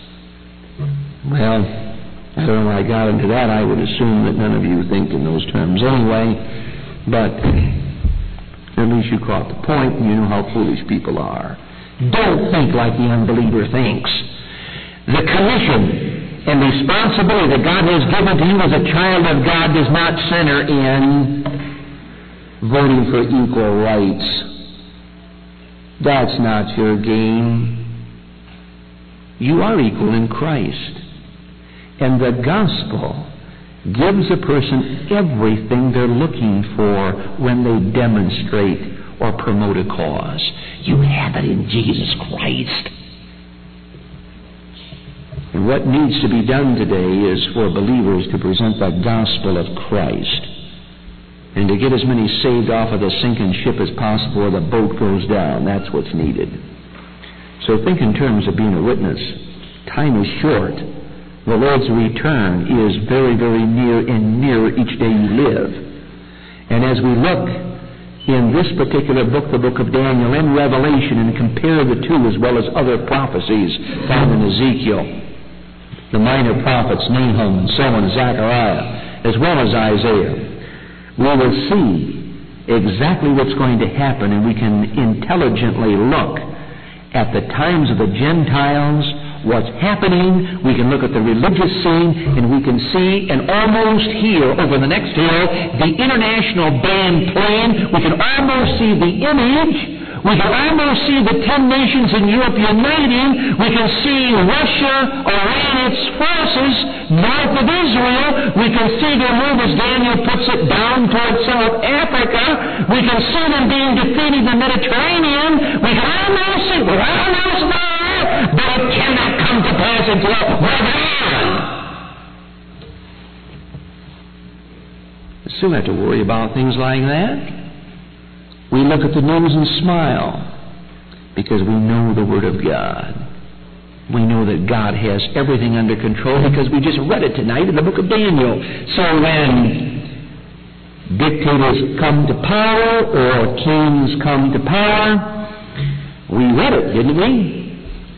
Well, I don't know why I got into that. I would assume that none of you think in those terms anyway, but at least you caught the point and you know how foolish people are. Don't think like the unbeliever thinks. The commission and responsibility that God has given to you as a child of God does not center in voting for equal rights. That's not your game. You are equal in Christ. And the gospel gives a person everything they're looking for when they demonstrate or promote a cause. You have it in Jesus Christ. And what needs to be done today is for believers to present the gospel of Christ and to get as many saved off of the sinking ship as possible or the boat goes down. That's what's needed. So think in terms of being a witness. Time is short. The Lord's return is very, very near and nearer each day you live. And as we look in this particular book, the book of Daniel and Revelation, and compare the two as well as other prophecies found in Ezekiel, the minor prophets, Nahum and so on, Zechariah, as well as Isaiah, we will see exactly what's going to happen, and we can intelligently look at the times of the Gentiles, what's happening. We can look at the religious scene, and we can see and almost hear over the next hill the international band playing. We can almost see the image. We can almost see the 10 nations in Europe uniting. We can see Russia around its forces north of Israel. We can see their move, as Daniel puts it, down towards South Africa. We can see them being defeated in the Mediterranean. We can almost see, we're almost there, but it cannot come to pass until we're there. We still have to worry about things like that. We look at the news and smile because we know the Word of God. We know that God has everything under control because we just read it tonight in the book of Daniel. So when dictators come to power or kings come to power, we read it, didn't we?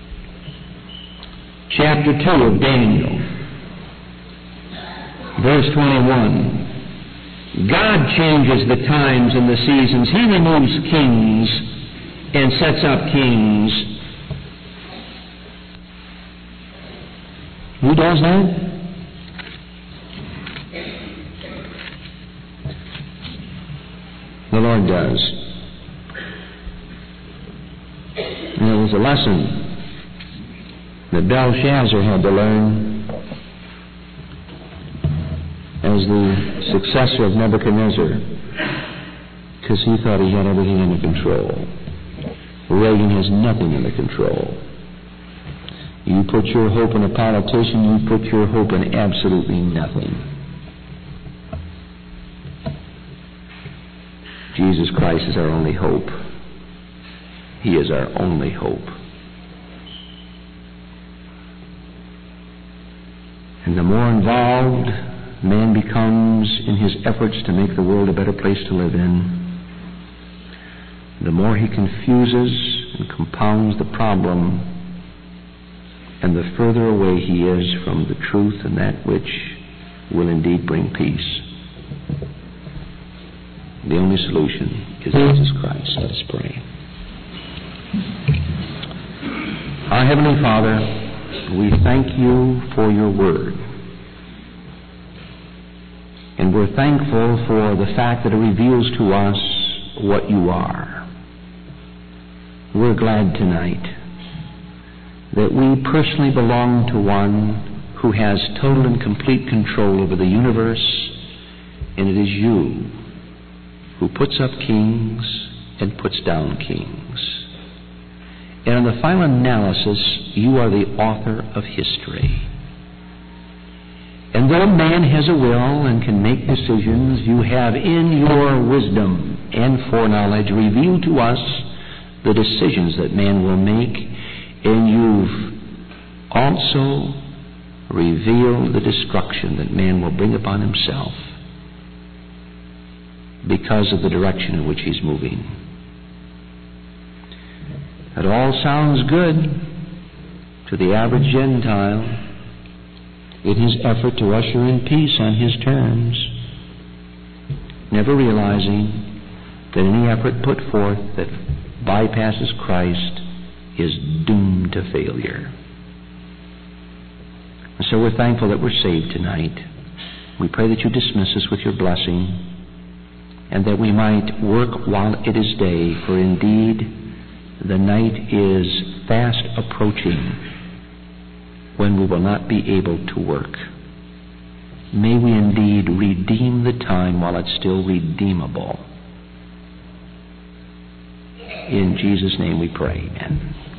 Chapter 2 of Daniel, verse 21. God changes the times and the seasons. He removes kings and sets up kings. Who does that? The Lord does. And it was a lesson that Belshazzar had to learn as the successor of Nebuchadnezzar, because he thought he had everything under control. Reagan has nothing under control. You put your hope in a politician, you put your hope in absolutely nothing. Jesus Christ is our only hope. He is our only hope. And the more involved man becomes in his efforts to make the world a better place to live in, the more he confuses and compounds the problem, and the further away he is from the truth and that which will indeed bring peace. The only solution is Jesus Christ. Let us pray. Our Heavenly Father, we thank you for your word. And we're thankful for the fact that it reveals to us what you are. We're glad tonight that we personally belong to one who has total and complete control over the universe, and it is you who puts up kings and puts down kings. And in the final analysis, you are the author of history. And though man has a will and can make decisions, you have in your wisdom and foreknowledge revealed to us the decisions that man will make, and you've also revealed the destruction that man will bring upon himself because of the direction in which he's moving. It all sounds good to the average Gentile in his effort to usher in peace on his terms, never realizing that any effort put forth that bypasses Christ is doomed to failure. And so we're thankful that we're saved tonight. We pray that you dismiss us with your blessing, and that we might work while it is day, for indeed the night is fast approaching when we will not be able to work. May we indeed redeem the time while it's still redeemable. In Jesus' name we pray. Amen.